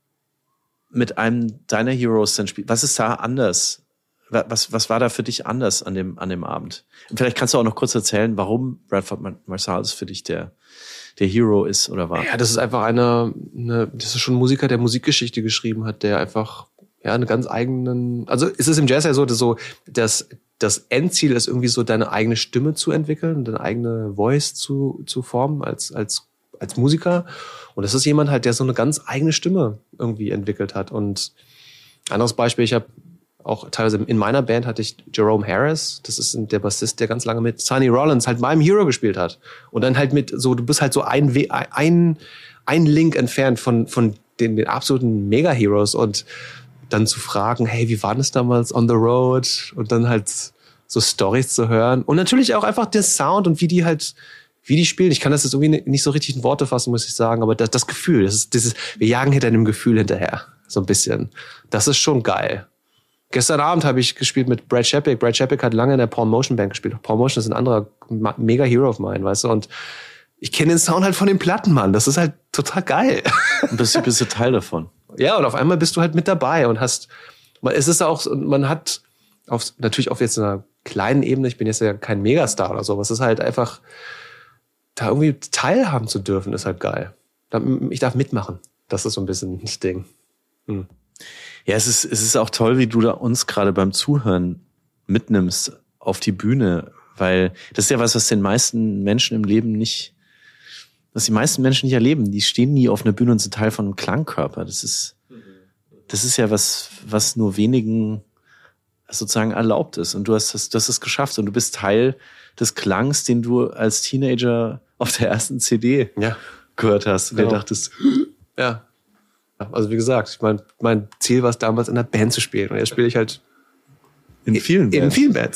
mit einem deiner Heroes dann spielst? Was ist da anders? Was war da für dich anders an dem Abend? Und vielleicht kannst du auch noch kurz erzählen, warum Branford Marsalis für dich der Hero ist oder war. Ja, das ist einfach das ist schon ein Musiker, der Musikgeschichte geschrieben hat, der einfach, ja, eine ganz eigenen, also ist es im Jazz ja so, dass das Endziel ist irgendwie so, deine eigene Stimme zu entwickeln, deine eigene Voice zu formen als Musiker. Und das ist jemand halt, der so eine ganz eigene Stimme irgendwie entwickelt hat. Und anderes Beispiel, ich habe auch teilweise in meiner Band hatte ich Jerome Harris, das ist der Bassist, der ganz lange mit Sonny Rollins halt meinem Hero gespielt hat. Und dann halt mit so, du bist halt so ein Link entfernt von den absoluten Mega-Heroes und dann zu fragen, hey, wie war das damals on the road? Und dann halt so Storys zu hören. Und natürlich auch einfach der Sound und wie die spielen. Ich kann das jetzt irgendwie nicht so richtig in Worte fassen, muss ich sagen, aber das Gefühl, wir jagen hinter einem Gefühl hinterher. So ein bisschen. Das ist schon geil. Gestern Abend habe ich gespielt mit Brad Shepik. Brad Shepik hat lange in der Paul Motion Band gespielt. Paul Motion ist ein anderer Mega-Hero of mine, weißt du? Und ich kenne den Sound halt von den Platten, Mann. Das ist halt total geil. Und bist du Teil davon. Ja, und auf einmal bist du halt mit dabei und es ist auch, man hat natürlich auf jetzt einer kleinen Ebene, ich bin jetzt ja kein Megastar oder so, aber es ist halt einfach, da irgendwie teilhaben zu dürfen, ist halt geil. Ich darf mitmachen. Das ist so ein bisschen das Ding. Ja, es ist auch toll, wie du da uns gerade beim Zuhören mitnimmst auf die Bühne, weil das ist ja was die meisten Menschen im Leben nicht erleben. Die stehen nie auf einer Bühne und sind Teil von einem Klangkörper. Das ist ja was nur wenigen sozusagen erlaubt ist. Und du hast es geschafft und du bist Teil des Klangs, den du als Teenager auf der ersten CD gehört hast. Und Genau. du dachtest, ja. Also wie gesagt, mein Ziel war es damals in einer Band zu spielen. Und jetzt spiele ich halt in vielen Bands.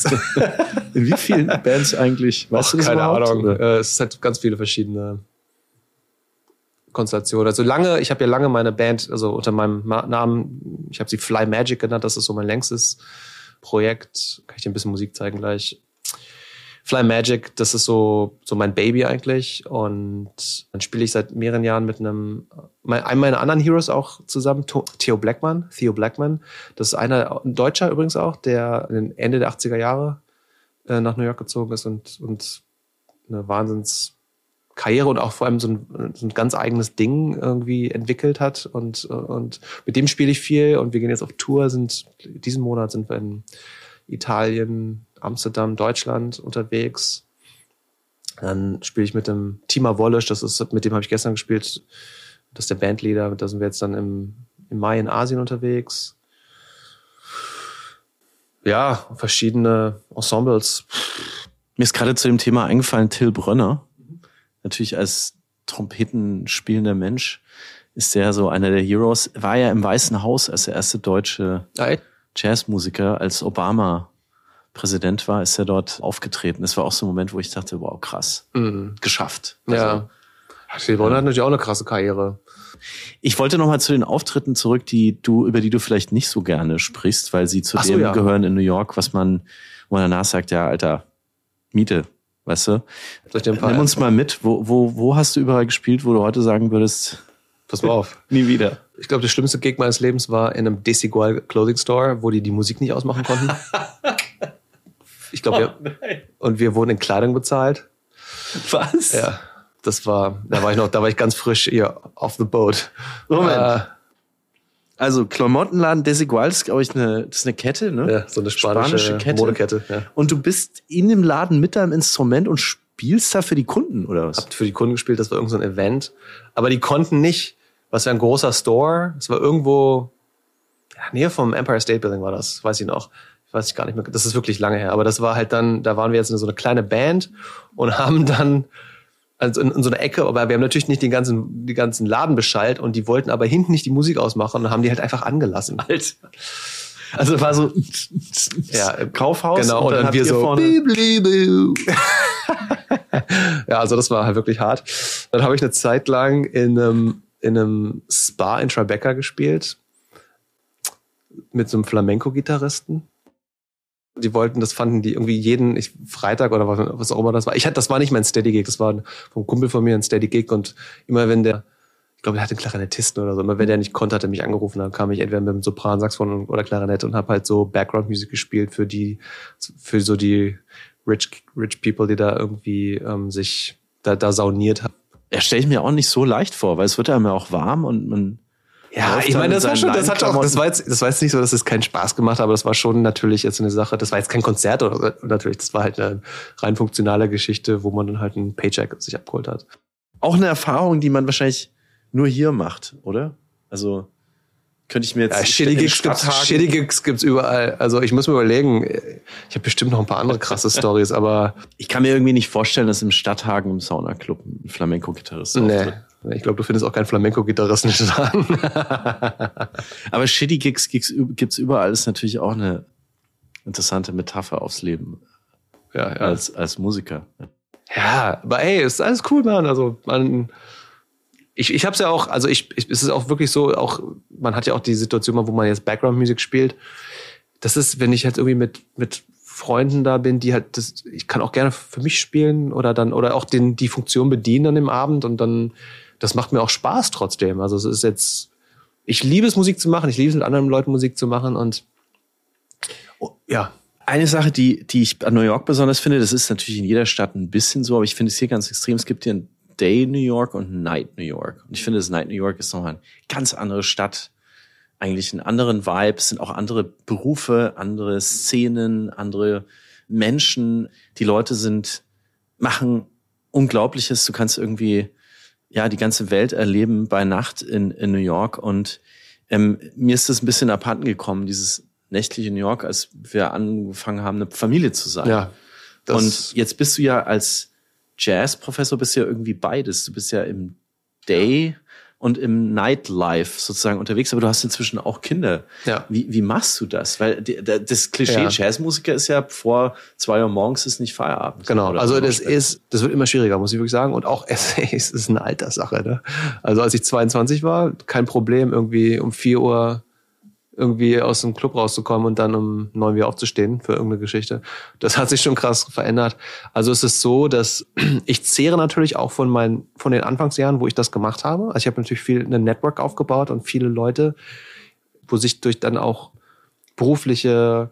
In wie vielen Bands eigentlich? Weißt du das keine überhaupt, Ahnung. oder? Es ist halt ganz viele verschiedene Konstellationen. Also ich habe ja lange meine Band, also unter meinem Namen, ich habe sie Fly Magic genannt, das ist so mein längstes Projekt. Kann ich dir ein bisschen Musik zeigen gleich. Fly Magic, das ist so mein Baby eigentlich. Und dann spiele ich seit mehreren Jahren mit einem meiner anderen Heroes auch zusammen, Theo Blackman. Das ist ein Deutscher übrigens auch, der Ende der 80er Jahre nach New York gezogen ist und eine Wahnsinnskarriere und auch vor allem so ein ganz eigenes Ding irgendwie entwickelt hat. Und mit dem spiele ich viel und wir gehen jetzt auf Tour. Diesen Monat sind wir in Italien, Amsterdam, Deutschland unterwegs. Dann spiele ich mit dem Tima Wollisch, mit dem habe ich gestern gespielt. Das ist der Bandleader. Da sind wir jetzt dann im Mai in Asien unterwegs. Ja, verschiedene Ensembles. Mir ist gerade zu dem Thema eingefallen, Till Brönner. Natürlich als Trompetenspielender Mensch ist der so einer der Heroes. War ja im Weißen Haus als der erste deutsche Jazzmusiker, als Obama Präsident war, ist er dort aufgetreten. Das war auch so ein Moment, wo ich dachte, wow, krass. Geschafft. Ja. Till Brönner hat natürlich auch eine krasse Karriere. Ich wollte noch mal zu den Auftritten zurück, über die du vielleicht nicht so gerne sprichst, weil sie zu dem gehören in New York, wo man danach sagt, ja, Alter, Miete, weißt du? Nimm uns mal mit, wo hast du überall gespielt, wo du heute sagen würdest, pass mal auf. Nie wieder. Ich glaube, der schlimmste Gig meines Lebens war in einem Desigual Clothing Store, wo die Musik nicht ausmachen konnten. Ich glaube, und wir wurden in Kleidung bezahlt. Was? Ja. Da war ich ganz frisch hier off the boat. Moment. Also Klamottenladen Desigual ist, glaube ich, eine Kette, ne? Ja, so eine spanische Kette. Modekette. Ja. Und du bist in dem Laden mit deinem Instrument und spielst da für die Kunden, oder was? Hab für die Kunden gespielt, das war irgend so ein Event. Aber die konnten nicht, was war ein großer Store, es war irgendwo, Nähe vom Empire State Building war das, weiß ich noch. Weiß ich gar nicht mehr, das ist wirklich lange her. Aber das war halt dann, da waren wir jetzt in so eine kleine Band und haben dann also in so einer Ecke, aber wir haben natürlich nicht die ganzen Laden beschallt und die wollten aber hinten nicht die Musik ausmachen und haben die halt einfach angelassen. Alter. Also war so Kaufhaus. Genau, und dann wir so ja, also das war halt wirklich hart. Dann habe ich eine Zeit lang in in einem Spa in Tribeca gespielt mit so einem Flamenco-Gitarristen. Die wollten, das fanden die irgendwie jeden Freitag oder was auch immer das war. Das war nicht mein Steady-Gig, das war vom Kumpel von mir ein Steady-Gig und immer wenn ich glaube, er hatte einen Klarinettisten oder so, immer wenn der nicht konnte, hat er mich angerufen, dann kam ich entweder mit einem Sopran, Saxophon oder Klarinette und habe halt so Background-Musik gespielt für so die rich people, die da irgendwie sich da sauniert haben. Ja, stelle ich mir auch nicht so leicht vor, weil es wird einem ja auch warm und man. Ja, ich meine, das war jetzt nicht so, dass es keinen Spaß gemacht hat, aber das war schon natürlich jetzt eine Sache, das war jetzt kein Konzert oder natürlich, das war halt eine rein funktionale Geschichte, wo man dann halt einen Paycheck sich abgeholt hat. Auch eine Erfahrung, die man wahrscheinlich nur hier macht, oder? Also könnte ich mir jetzt Shitty Gigs gibt's überall. Also ich muss mir überlegen, ich habe bestimmt noch ein paar andere krasse Stories, aber ich kann mir irgendwie nicht vorstellen, dass im Stadthagen im Sauna-Club ein Flamenco-Gitarrist auftritt. Nee, ich glaube, du findest auch keinen Flamenco-Gitarristen dran. Aber Shitty Gigs gibt's überall, ist natürlich auch eine interessante Metapher aufs Leben. Ja. Als Musiker. Ja, aber ey, ist alles cool, Mann. Also ich hab's ja auch, also es ist auch wirklich so, auch man hat ja auch die Situation, wo man jetzt Background-Musik spielt. Das ist, wenn ich halt irgendwie mit Freunden da bin, die halt ich kann auch gerne für mich spielen oder auch die Funktion bedienen an dem Abend und dann, das macht mir auch Spaß trotzdem. Also es ist jetzt, ich liebe es, Musik zu machen, ich liebe es, mit anderen Leuten Musik zu machen und ja. Eine Sache, die ich an New York besonders finde, das ist natürlich in jeder Stadt ein bisschen so, aber ich finde es hier ganz extrem. Es gibt hier ein Day New York und Night New York. Und ich finde, das Night New York ist nochmal eine ganz andere Stadt. Eigentlich einen anderen Vibe. Es sind auch andere Berufe, andere Szenen, andere Menschen. Die Leute machen Unglaubliches. Du kannst irgendwie, die ganze Welt erleben bei Nacht in New York. Und mir ist das ein bisschen abhanden gekommen, dieses nächtliche New York, als wir angefangen haben, eine Familie zu sein. Ja. Und jetzt bist du ja als Jazz-Professor bist ja irgendwie beides. Du bist ja im Day und im Nightlife sozusagen unterwegs, aber du hast inzwischen auch Kinder. Ja. Wie machst du das? Weil das Klischee Jazzmusiker ist ja vor 2 Uhr morgens ist nicht Feierabend. Genau, also das wird immer schwieriger, muss ich wirklich sagen. Und auch es ist eine Alterssache. Ne? Also als ich 22 war, kein Problem, irgendwie um 4 Uhr irgendwie aus dem Club rauszukommen und dann um 9 wieder aufzustehen für irgendeine Geschichte. Das hat sich schon krass verändert. Also es ist so, dass ich zehre natürlich auch von den Anfangsjahren, wo ich das gemacht habe. Also ich habe natürlich ein Network aufgebaut und viele Leute, wo sich durch dann auch berufliche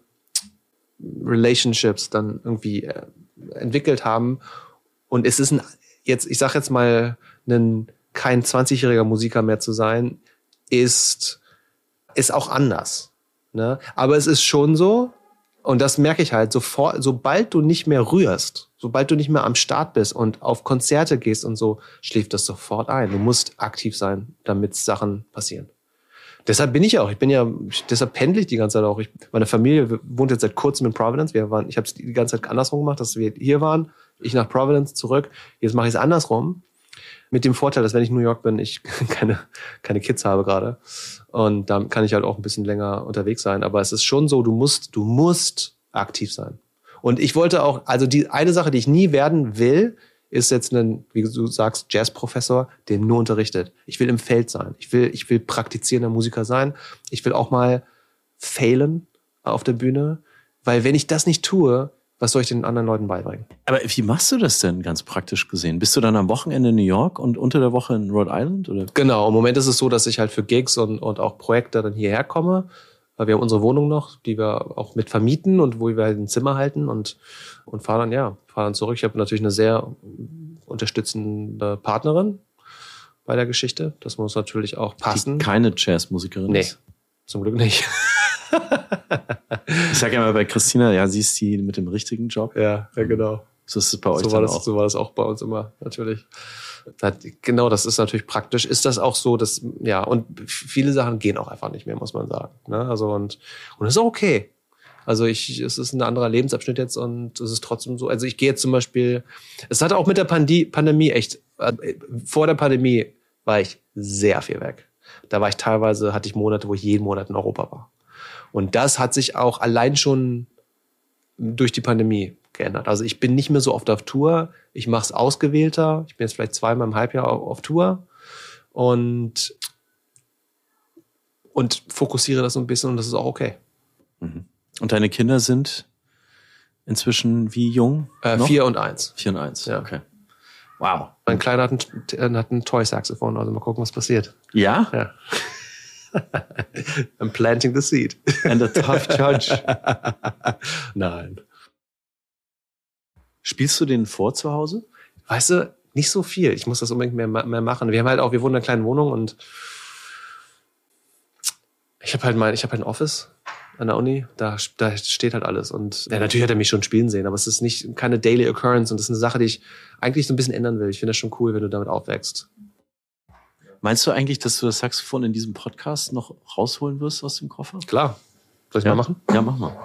Relationships dann irgendwie entwickelt haben. Und es ist ich sag jetzt mal, kein 20-jähriger Musiker mehr zu sein, ist auch anders. Ne? Aber es ist schon so, und das merke ich halt, sofort, sobald du nicht mehr rührst, sobald du nicht mehr am Start bist und auf Konzerte gehst und so, schläft das sofort ein. Du musst aktiv sein, damit Sachen passieren. Deshalb deshalb pendle ich die ganze Zeit auch. Meine Familie wohnt jetzt seit kurzem in Providence. Ich habe es die ganze Zeit andersrum gemacht, dass wir hier waren, ich nach Providence zurück. Jetzt mache ich es andersrum. Mit dem Vorteil, dass wenn ich in New York bin, ich keine Kids habe gerade. Und dann kann ich halt auch ein bisschen länger unterwegs sein. Aber es ist schon so, du musst aktiv sein. Und ich wollte auch, also die eine Sache, die ich nie werden will, ist jetzt wie du sagst, Jazzprofessor, der nur unterrichtet. Ich will im Feld sein. Ich will praktizierender Musiker sein. Ich will auch mal failen auf der Bühne. Weil wenn ich das nicht tue, was soll ich den anderen Leuten beibringen? Aber wie machst du das denn ganz praktisch gesehen? Bist du dann am Wochenende in New York und unter der Woche in Rhode Island? Oder? Genau, im Moment ist es so, dass ich halt für Gigs und auch Projekte dann hierher komme. Wir haben unsere Wohnung noch, die wir auch mit vermieten und wo wir halt ein Zimmer halten und fahren dann zurück. Ich habe natürlich eine sehr unterstützende Partnerin bei der Geschichte. Das muss natürlich auch passen. Die keine Jazzmusikerin ist? Nee, zum Glück nicht. Ich sage ja mal bei Christina, sie ist die mit dem richtigen Job. Ja, genau. So ist es bei euch auch. So war das auch bei uns immer, natürlich. Genau, das ist natürlich praktisch. Ist das auch so, dass, und viele Sachen gehen auch einfach nicht mehr, muss man sagen. Ne? Also, und das ist auch okay. Also es ist ein anderer Lebensabschnitt jetzt und es ist trotzdem so. Also ich gehe jetzt zum Beispiel, es hatte auch mit der Pandemie echt, vor der Pandemie war ich sehr viel weg. Hatte ich Monate, wo ich jeden Monat in Europa war. Und das hat sich auch allein schon durch die Pandemie geändert. Also ich bin nicht mehr so oft auf Tour. Ich mache es ausgewählter. Ich bin jetzt vielleicht 2-mal im Halbjahr auf Tour. und fokussiere das so ein bisschen und das ist auch okay. Mhm. Und deine Kinder sind inzwischen wie jung? 4 und 1. 4 und 1, ja. Okay. Wow. Mein Kleiner hat ein Toy-Saxophon, also mal gucken, was passiert. Ja? Ja. I'm planting the seed. And a tough judge. Nein. Spielst du den vor zu Hause? Weißt du, nicht so viel. Ich muss das unbedingt mehr machen. Wir wohnen in einer kleinen Wohnung und ich habe halt ein Office an der Uni, da steht halt alles. Und ja, natürlich hat er mich schon spielen sehen, aber es ist keine Daily Occurrence und das ist eine Sache, die ich eigentlich so ein bisschen ändern will. Ich finde das schon cool, wenn du damit aufwächst. Meinst du eigentlich, dass du das Saxophon in diesem Podcast noch rausholen wirst aus dem Koffer? Klar. Soll ich mal machen? Ja, mach mal.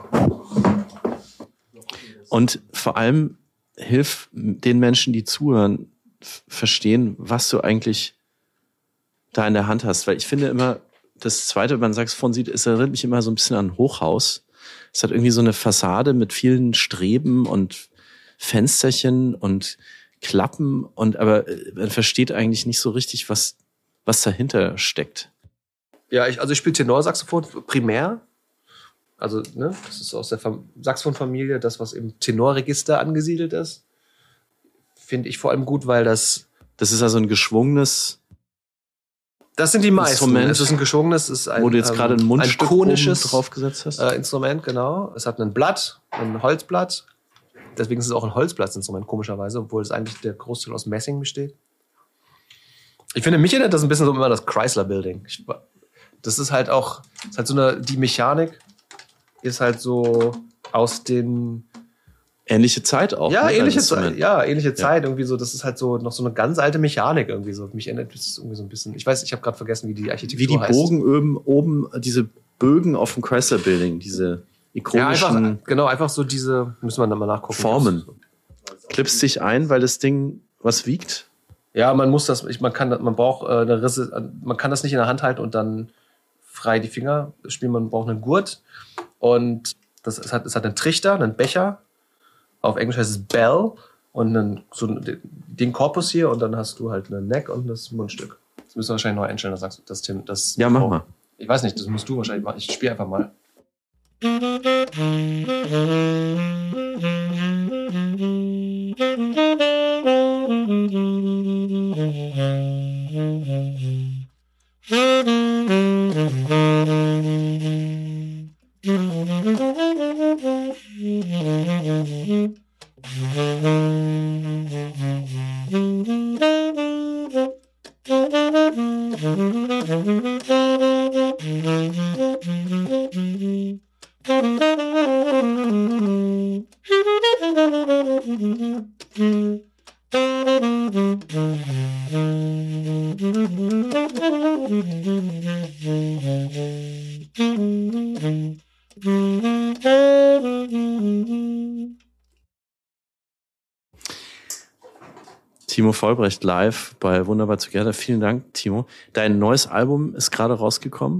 Und vor allem hilf den Menschen, die zuhören, verstehen, was du eigentlich da in der Hand hast. Weil ich finde immer, das Zweite, wenn man Saxophon sieht, es erinnert mich immer so ein bisschen an ein Hochhaus. Es hat irgendwie so eine Fassade mit vielen Streben und Fensterchen und Klappen aber man versteht eigentlich nicht so richtig, was dahinter steckt. Ja, ich spiele Tenorsaxophon primär. Also, ne, das ist aus der Saxophonfamilie, das, was im Tenorregister angesiedelt ist. Finde ich vor allem gut, weil das ist also ein geschwungenes. Das sind die meisten. Instrument. Es ist ein geschwungenes, wo du jetzt gerade ein Mundstück konisches draufgesetzt hast. Instrument, genau. Es hat ein Blatt, ein Holzblatt. Deswegen ist es auch ein Holzblattinstrument, komischerweise, obwohl es eigentlich der Großteil aus Messing besteht. Ich finde, mich erinnert das ein bisschen so immer das Chrysler Building. Das ist halt auch, die Mechanik ist halt so aus den ähnliche Zeit auch. Ja, ne, ähnliche Zeit. Ja, ähnliche Zeit irgendwie so. Das ist halt so noch so eine ganz alte Mechanik irgendwie so. Mich erinnert das irgendwie so ein bisschen. Ich weiß, ich habe gerade vergessen, wie die Architektur heißt. Wie die Bogen oben, diese Bögen auf dem Chrysler Building, diese ikonischen. Ja, einfach so diese. Müssen wir dann mal nachgucken. Formen. Klippst dich ein, weil das Ding was wiegt. Ja, man muss das. Man kann das nicht in der Hand halten und dann frei die Finger spielen. Man braucht einen Gurt und es hat einen Trichter, einen Becher. Auf Englisch heißt es Bell und den Korpus hier und dann hast du halt einen Neck und das Mundstück. Das müssen wir wahrscheinlich neu einstellen, da sagst du, Tim. Ja, mach mal. Ich weiß nicht, das musst du wahrscheinlich machen. Ich spiele einfach mal. Timo Vollbrecht live bei Wunderbar Together. Vielen Dank, Timo. Dein neues Album ist gerade rausgekommen.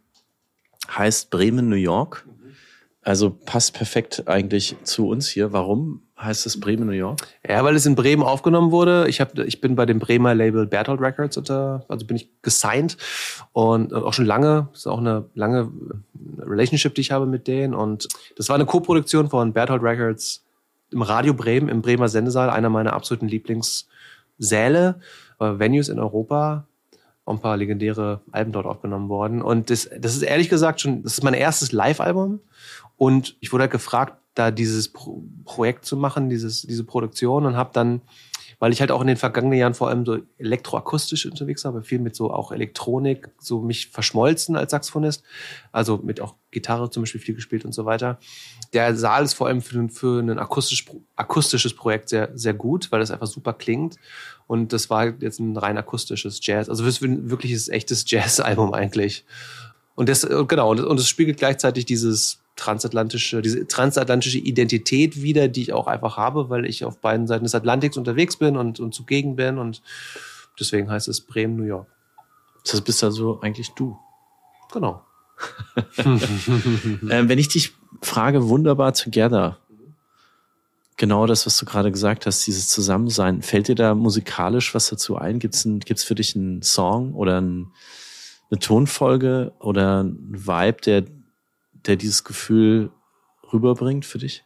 Heißt Bremen, New York. Also passt perfekt eigentlich zu uns hier. Warum heißt es Bremen, New York? Ja, weil es in Bremen aufgenommen wurde. Ich bin bei dem Bremer Label Berthold Records also bin ich gesigned und auch schon lange. Das ist auch eine lange Relationship, die ich habe mit denen. Und das war eine Co-Produktion von Berthold Records im Radio Bremen, im Bremer Sendesaal, einer meiner absoluten Lieblingssäle, Venues in Europa. Auch ein paar legendäre Alben dort aufgenommen worden. Und das ist ehrlich gesagt das ist mein erstes Live-Album. Und ich wurde halt gefragt, da dieses Projekt zu machen, diese Produktion, und habe dann, weil ich halt auch in den vergangenen Jahren vor allem so elektroakustisch unterwegs war, viel mit so auch Elektronik, so mich verschmolzen als Saxophonist, also mit auch Gitarre zum Beispiel viel gespielt und so weiter. Der Saal ist vor allem für ein akustisches Projekt sehr, sehr gut, weil das einfach super klingt. Und das war jetzt ein rein akustisches Jazz, also ein wirkliches, echtes Jazz-Album eigentlich. Und und es spiegelt gleichzeitig diese transatlantische Identität wieder, die ich auch einfach habe, weil ich auf beiden Seiten des Atlantiks unterwegs bin und zugegen bin, und deswegen heißt es Bremen, New York. Das bist also eigentlich du. Genau. Wenn ich dich frage, Wunderbar Together, genau das, was du gerade gesagt hast, dieses Zusammensein. Fällt dir da musikalisch was dazu ein? Gibt's für dich einen Song oder eine Tonfolge oder einen Vibe, der dieses Gefühl rüberbringt für dich?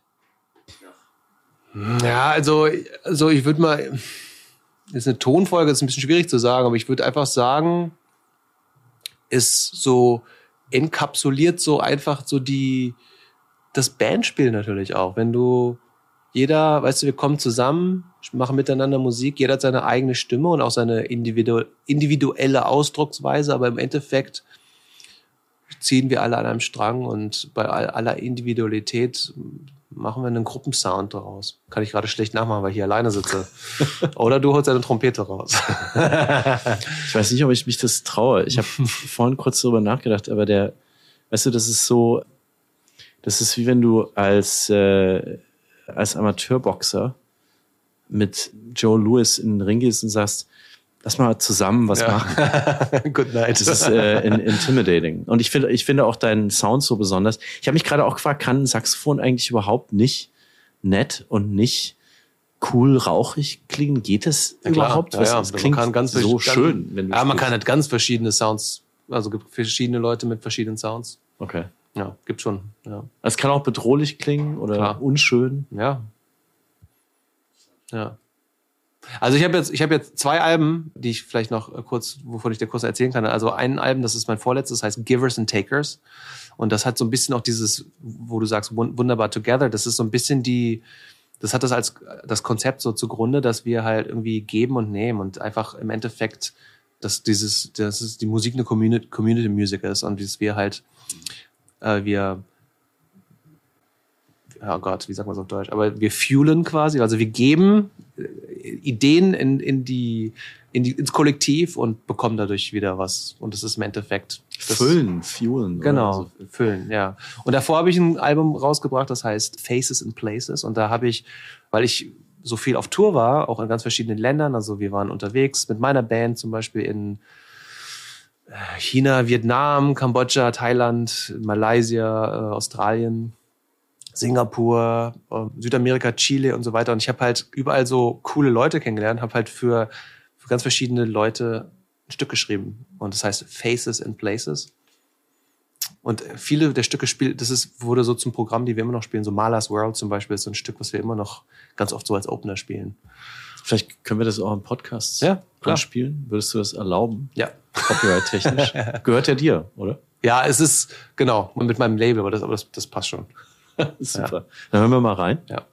Ja, also ich würde mal, ist eine Tonfolge, ist ein bisschen schwierig zu sagen, aber ich würde einfach sagen, ist so enkapsuliert so einfach so das Bandspiel natürlich auch. Wenn weißt du, wir kommen zusammen, machen miteinander Musik, jeder hat seine eigene Stimme und auch seine individuelle Ausdrucksweise, aber im Endeffekt ziehen wir alle an einem Strang und bei aller Individualität machen wir einen Gruppensound daraus. Kann ich gerade schlecht nachmachen, weil ich hier alleine sitze. Oder du holst deine Trompete raus. Ich weiß nicht, ob ich mich das traue. Ich habe vorhin kurz darüber nachgedacht, aber weißt du, das ist wie wenn du als Amateurboxer mit Joe Louis in den Ring gehst und sagst, lass mal zusammen was machen. Good night. Das ist intimidating. Und ich finde auch deinen Sound so besonders. Ich habe mich gerade auch gefragt, kann ein Saxophon eigentlich überhaupt nicht nett und nicht cool rauchig klingen? Geht es überhaupt? Es klingt so schön. Wenn du man kann halt ganz verschiedene Sounds, also gibt verschiedene Leute mit verschiedenen Sounds. Okay. Ja, gibt schon. Ja. Es kann auch bedrohlich klingen oder unschön. Ja. Ja. Also ich habe jetzt 2 Alben, die ich vielleicht noch wovon ich dir kurz erzählen kann. Also ein Album, das ist mein vorletztes, das heißt Givers and Takers. Und das hat so ein bisschen auch dieses, wo du sagst, wunderbar together. Das ist so ein bisschen das hat das als das Konzept so zugrunde, dass wir halt irgendwie geben und nehmen und einfach im Endeffekt, dass die Musik eine Community Music ist und dass wir halt, oh Gott, wie sagt man es auf Deutsch? Aber wir fuelen quasi, also wir geben Ideen ins Kollektiv und bekommen dadurch wieder was. Und das ist im Endeffekt fuelen. Genau, füllen, ja. Und davor habe ich ein Album rausgebracht, das heißt Faces and Places. Und da habe ich, weil ich so viel auf Tour war, auch in ganz verschiedenen Ländern, also wir waren unterwegs mit meiner Band zum Beispiel in China, Vietnam, Kambodscha, Thailand, Malaysia, Australien, Singapur, Südamerika, Chile und so weiter. Und ich habe halt überall so coole Leute kennengelernt, habe halt für ganz verschiedene Leute ein Stück geschrieben. Und das heißt Faces and Places. Und viele der Stücke wurde so zum Programm, die wir immer noch spielen. So Mahler's World zum Beispiel ist so ein Stück, was wir immer noch ganz oft so als Opener spielen. Vielleicht können wir das auch im Podcast spielen. Würdest du das erlauben? Ja. Copyright-technisch. Gehört ja dir, oder? Ja, es ist, genau, mit meinem Label, aber das passt schon. Super. Ja. Dann hören wir mal rein. Ja.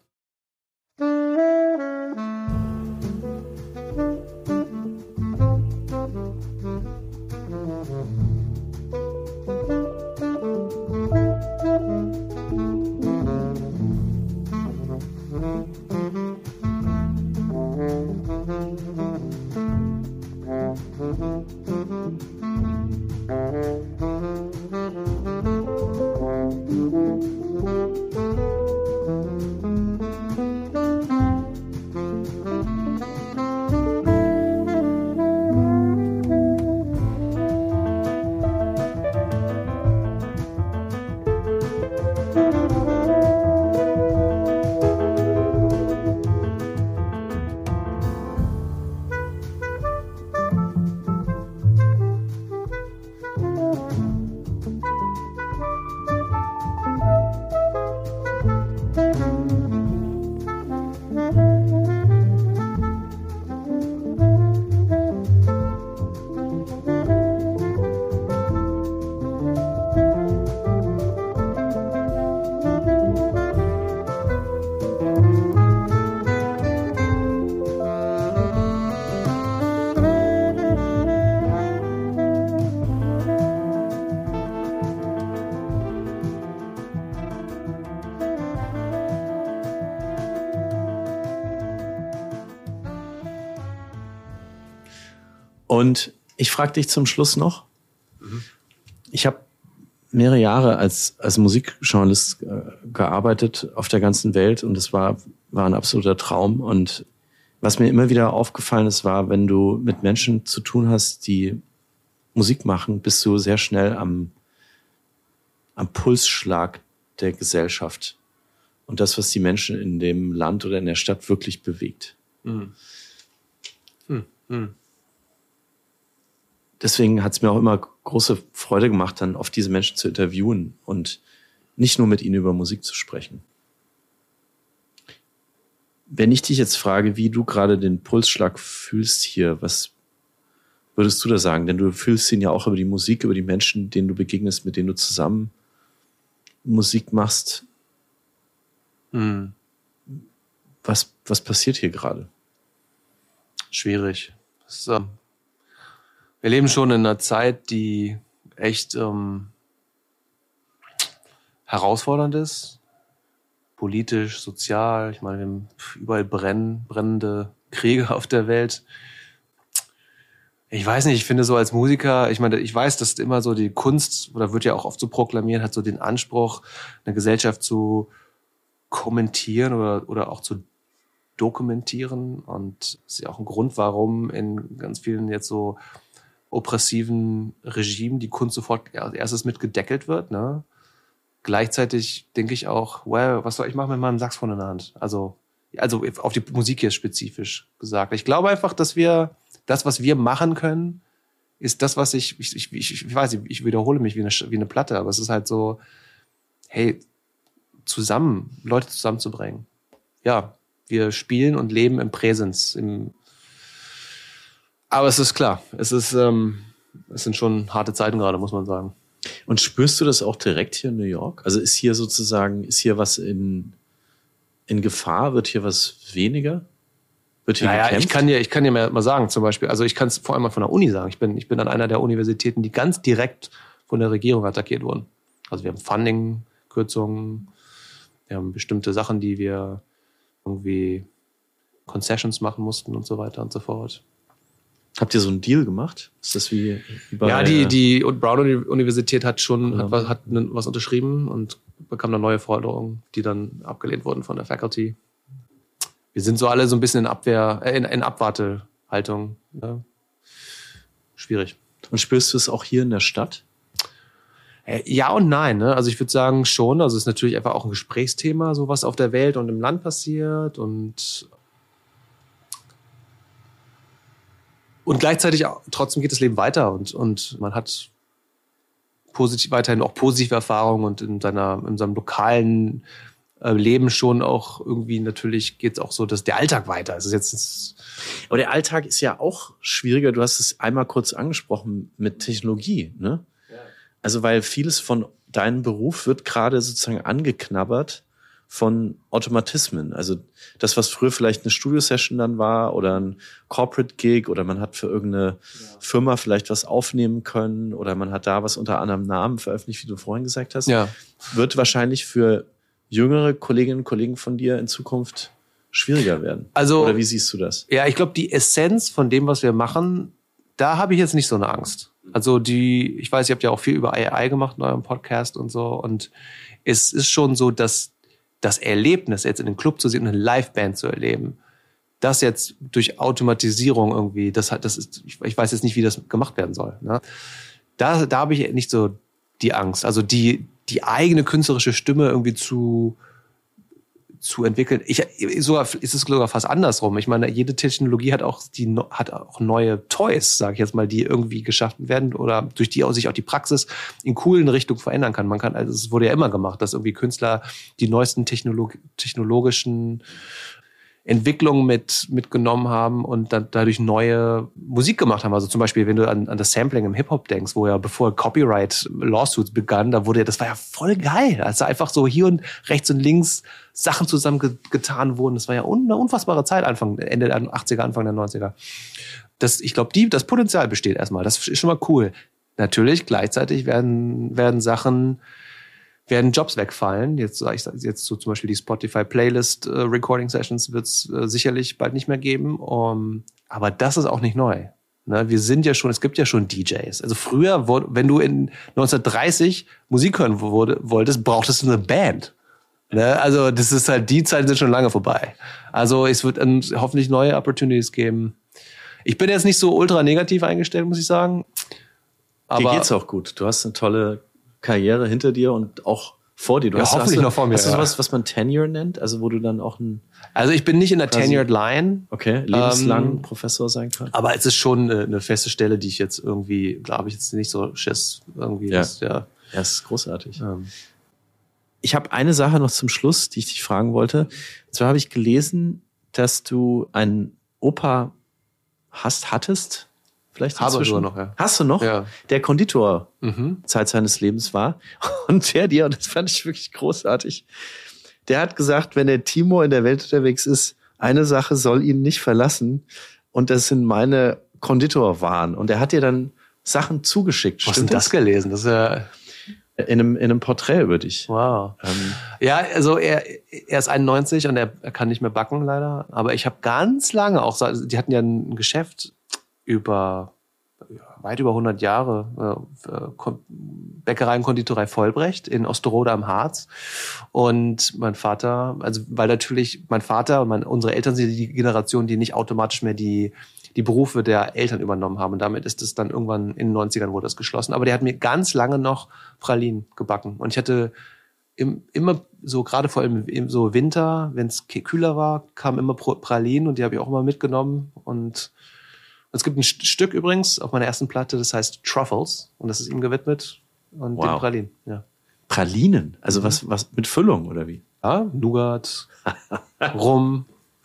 Und ich frage dich zum Schluss noch. Ich habe mehrere Jahre als Musikjournalist gearbeitet auf der ganzen Welt und es war ein absoluter Traum. Und was mir immer wieder aufgefallen ist, war, wenn du mit Menschen zu tun hast, die Musik machen, bist du sehr schnell am Pulsschlag der Gesellschaft. und das, was die Menschen in dem Land oder in der Stadt wirklich bewegt. Deswegen hat es mir auch immer große Freude gemacht, dann auf diese Menschen zu interviewen und nicht nur mit ihnen über Musik zu sprechen. Wenn ich dich jetzt frage, wie du gerade den Pulsschlag fühlst hier, was würdest du da sagen? Denn du fühlst ihn ja auch über die Musik, über die Menschen, denen du begegnest, mit denen du zusammen Musik machst. Was passiert hier gerade? Schwierig. Wir leben schon in einer Zeit, die echt herausfordernd ist. Politisch, sozial. Ich meine, wir haben überall brennende Kriege auf der Welt. Ich weiß nicht, ich finde so als Musiker, ich meine, ich weiß, dass immer so die Kunst, oder wird ja auch oft so proklamiert, hat so den Anspruch, eine Gesellschaft zu kommentieren oder auch zu dokumentieren. Und das ist ja auch ein Grund, warum in ganz vielen jetzt so oppressiven Regimen die Kunst sofort als erstes mit gedeckelt wird. Ne? Gleichzeitig denke ich auch, well, was soll ich machen mit meinem Saxophon in der Hand? Also auf die Musik hier spezifisch gesagt. Ich glaube einfach, dass das, was wir machen können, ist das, was ich weiß, ich wiederhole mich wie eine Platte, aber es ist halt so, hey, Leute zusammenzubringen. Ja, wir spielen und leben im Präsens. Aber es ist klar, es sind schon harte Zeiten gerade, muss man sagen. Und spürst du das auch direkt hier in New York? Also ist hier was in Gefahr? Wird hier was weniger? Wird hier gekämpft? Ich kann dir mal sagen, zum Beispiel, also ich kann es vor allem mal von der Uni sagen. Ich bin an einer der Universitäten, die ganz direkt von der Regierung attackiert wurden. Also wir haben Funding-Kürzungen, wir haben bestimmte Sachen, die wir irgendwie Concessions machen mussten und so weiter und so fort. Habt ihr so einen Deal gemacht? Ist das wie bei... Ja, die Brown-Universität hat was unterschrieben und bekam dann neue Forderungen, die dann abgelehnt wurden von der Faculty. Wir sind so alle so ein bisschen in Abwartehaltung. Ja. Schwierig. Und spürst du es auch hier in der Stadt? Ja und nein. Ne? Also ich würde sagen schon. Also es ist natürlich einfach auch ein Gesprächsthema, so was auf der Welt und im Land passiert. Und gleichzeitig trotzdem geht das Leben weiter und man hat weiterhin auch positive Erfahrungen und in seinem lokalen Leben schon auch irgendwie natürlich geht es auch so, dass der Alltag weiter ist. Aber der Alltag ist ja auch schwieriger. Du hast es einmal kurz angesprochen mit Technologie, ne? Ja. Also weil vieles von deinem Beruf wird gerade sozusagen angeknabbert von Automatismen. Also das, was früher vielleicht eine Studio-Session dann war oder ein Corporate-Gig oder man hat für irgendeine Firma vielleicht was aufnehmen können oder man hat da was unter anderem Namen veröffentlicht, wie du vorhin gesagt hast, wird wahrscheinlich für jüngere Kolleginnen und Kollegen von dir in Zukunft schwieriger werden. Also, oder wie siehst du das? Ja, ich glaube, die Essenz von dem, was wir machen, da habe ich jetzt nicht so eine Angst. Also ich weiß, ihr habt ja auch viel über AI gemacht in eurem Podcast und so und es ist schon so, dass das Erlebnis, jetzt in den Club zu sehen und eine Liveband zu erleben, das jetzt durch Automatisierung irgendwie, ich weiß jetzt nicht, wie das gemacht werden soll. Ne? Da habe ich nicht so die Angst. Also die eigene künstlerische Stimme irgendwie zu entwickeln. Ist es sogar fast andersrum. Ich meine, jede Technologie hat auch neue Toys, sage ich jetzt mal, die irgendwie geschaffen werden oder durch die sich auch die Praxis in coolen Richtungen verändern kann. Also es wurde ja immer gemacht, dass irgendwie Künstler die neuesten technologischen Entwicklungen mitgenommen haben und dann dadurch neue Musik gemacht haben. Also zum Beispiel, wenn du an das Sampling im Hip-Hop denkst, wo ja bevor Copyright-Lawsuits begannen, das war ja voll geil. Also einfach so hier und rechts und links Sachen zusammengetan wurden. Das war ja eine unfassbare Zeit, Ende der 80er, Anfang der 90er. Ich glaube, das Potenzial besteht erstmal. Das ist schon mal cool. Natürlich, gleichzeitig werden Jobs wegfallen. Jetzt so zum Beispiel die Spotify Playlist Recording Sessions wird es sicherlich bald nicht mehr geben. Aber das ist auch nicht neu. Ne? Es gibt ja schon DJs. Also früher, wenn du in 1930 Musik hören wolltest, brauchtest du eine Band. Ne? Also das ist halt, die Zeiten sind schon lange vorbei. Also es wird hoffentlich neue Opportunities geben. Ich bin jetzt nicht so ultra negativ eingestellt, muss ich sagen. Aber dir geht's auch gut. Du hast eine tolle Karriere hinter dir und auch vor dir. Du Ja, hast hoffentlich noch vor mir, Hast du ja. sowas, was man Tenure nennt? Also wo du dann auch Also ich bin nicht in der Quasi- Tenured Line, lebenslang Professor sein kannst? aber es ist schon eine feste Stelle, die ich jetzt irgendwie, glaube ich, jetzt nicht so Schiss irgendwie. Ja. Ja. Ja, es ist großartig. Ähm, Ich habe eine Sache noch zum Schluss, die ich dich fragen wollte. Und zwar habe ich gelesen, dass du einen Opa hattest. Vielleicht Habe inzwischen. sogar noch, ja. Hast du noch? Ja. Der Konditor Mhm. Zeit seines Lebens war. Und der dir, und das fand ich wirklich großartig, der hat gesagt, wenn der Timo in der Welt unterwegs ist, eine Sache soll ihn nicht verlassen. Und das sind meine Konditorwaren. Und er hat dir dann Sachen zugeschickt. Wo hast du denn das gelesen? Das ist ja, In einem Porträt über dich. wow. Ja, also er ist 91 und er kann nicht mehr backen leider. Aber ich habe ganz lange auch, die hatten ja ein Geschäft über weit über 100 Jahre, Bäckerei und Konditorei Vollbrecht in Osterode am Harz. Und mein Vater, also weil natürlich mein Vater und unsere Eltern sind die Generation, die nicht automatisch mehr die Berufe der Eltern übernommen haben. Und damit ist es dann irgendwann in den 90ern wurde das geschlossen. Aber der hat mir ganz lange noch Pralinen gebacken. Und ich hatte immer so, gerade vor allem im so Winter, wenn es kühler war, kamen immer Pralinen und die habe ich auch immer mitgenommen. Und es gibt ein Stück übrigens auf meiner ersten Platte, das heißt Truffles. Und das ist ihm gewidmet. Und Wow. den Pralinen, ja. Pralinen? Also was mit Füllung oder wie? Ja, Nougat, Rum.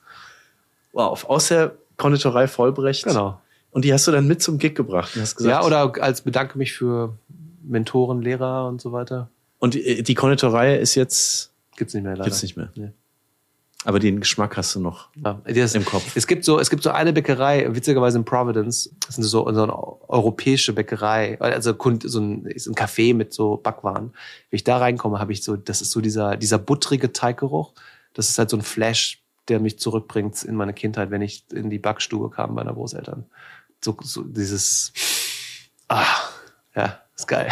Wow, aus der Konditorei Vollbrecht. Genau. Und die hast du dann mit zum Gig gebracht und hast gesagt. Ja, oder als bedanke mich für Mentoren, Lehrer und so weiter. Und die Konditorei ist jetzt Gibt's nicht mehr leider. gibt's nicht mehr. Nee. Aber den Geschmack hast du noch Ja, im Kopf. Es gibt so eine Bäckerei, witzigerweise in Providence, das ist so eine europäische Bäckerei, also so ein Café mit so Backwaren. Wenn ich da reinkomme, habe ich so, das ist so dieser buttrige Teiggeruch. Das ist halt so ein Flash, der mich zurückbringt in meine Kindheit, wenn ich in die Backstube kam bei meiner Großeltern. So dieses, ja, ist geil.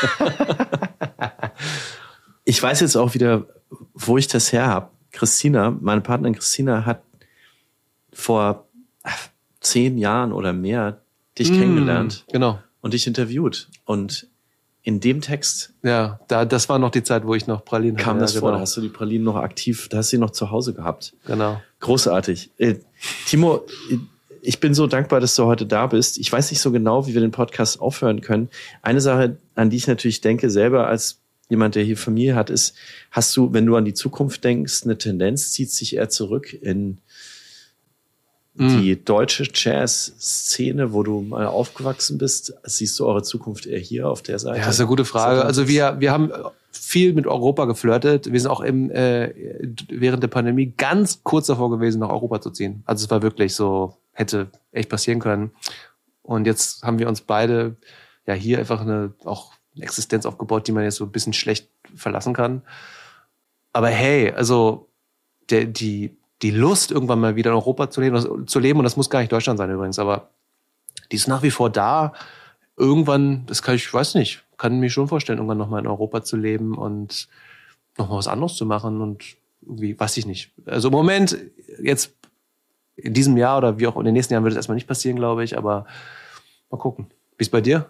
Ich weiß jetzt auch wieder, wo ich das her habe. Christina, meine Partnerin Christina, hat vor 10 Jahren oder mehr dich kennengelernt Genau. und dich interviewt. Und in dem Text Ja, das war noch die Zeit, wo ich noch Pralinen hatte. kam das ja, vor, genau. da hast du die Pralinen noch aktiv, da hast du sie noch zu Hause gehabt. Genau. Großartig. Timo, ich bin so dankbar, dass du heute da bist. Ich weiß nicht so genau, wie wir den Podcast aufhören können. Eine Sache, an die ich natürlich denke, selber als jemand, der hier Familie hat, ist, hast du, wenn du an die Zukunft denkst, eine Tendenz, zieht sich eher zurück in die deutsche Jazz-Szene, wo du mal aufgewachsen bist? Siehst du eure Zukunft eher hier auf der Seite? Ja, das ist eine gute Frage. Also wir haben viel mit Europa geflirtet. Wir sind auch während der Pandemie ganz kurz davor gewesen, nach Europa zu ziehen. Also es war wirklich so, hätte echt passieren können. Und jetzt haben wir uns beide ja hier einfach eine Existenz aufgebaut, die man jetzt so ein bisschen schlecht verlassen kann. Aber hey, also die Lust, irgendwann mal wieder in Europa zu leben, und das muss gar nicht Deutschland sein übrigens, aber die ist nach wie vor da. Irgendwann, kann mir schon vorstellen, irgendwann nochmal in Europa zu leben und nochmal was anderes zu machen und irgendwie, weiß ich nicht. Also im Moment, jetzt in diesem Jahr oder wie auch in den nächsten Jahren wird es erstmal nicht passieren, glaube ich, aber mal gucken. Wie ist bei dir?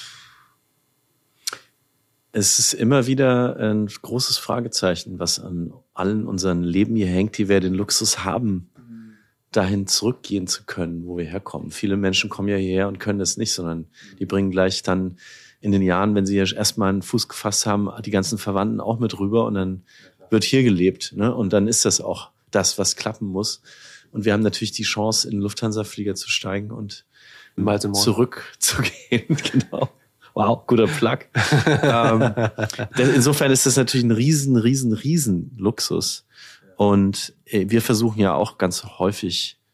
Es ist immer wieder ein großes Fragezeichen, was an allen unseren Leben hier hängt, die wir den Luxus haben, dahin zurückgehen zu können, wo wir herkommen. Viele Menschen kommen ja hierher und können das nicht, sondern die bringen gleich dann in den Jahren, wenn sie hier erstmal einen Fuß gefasst haben, die ganzen Verwandten auch mit rüber und dann wird hier gelebt, ne? Und dann ist das auch das, was klappen muss. Und wir haben natürlich die Chance, in den Lufthansa-Flieger zu steigen und zurückzugehen. Genau. Wow, guter Plug. Insofern ist das natürlich ein riesen Luxus. Und wir versuchen ja auch ganz häufig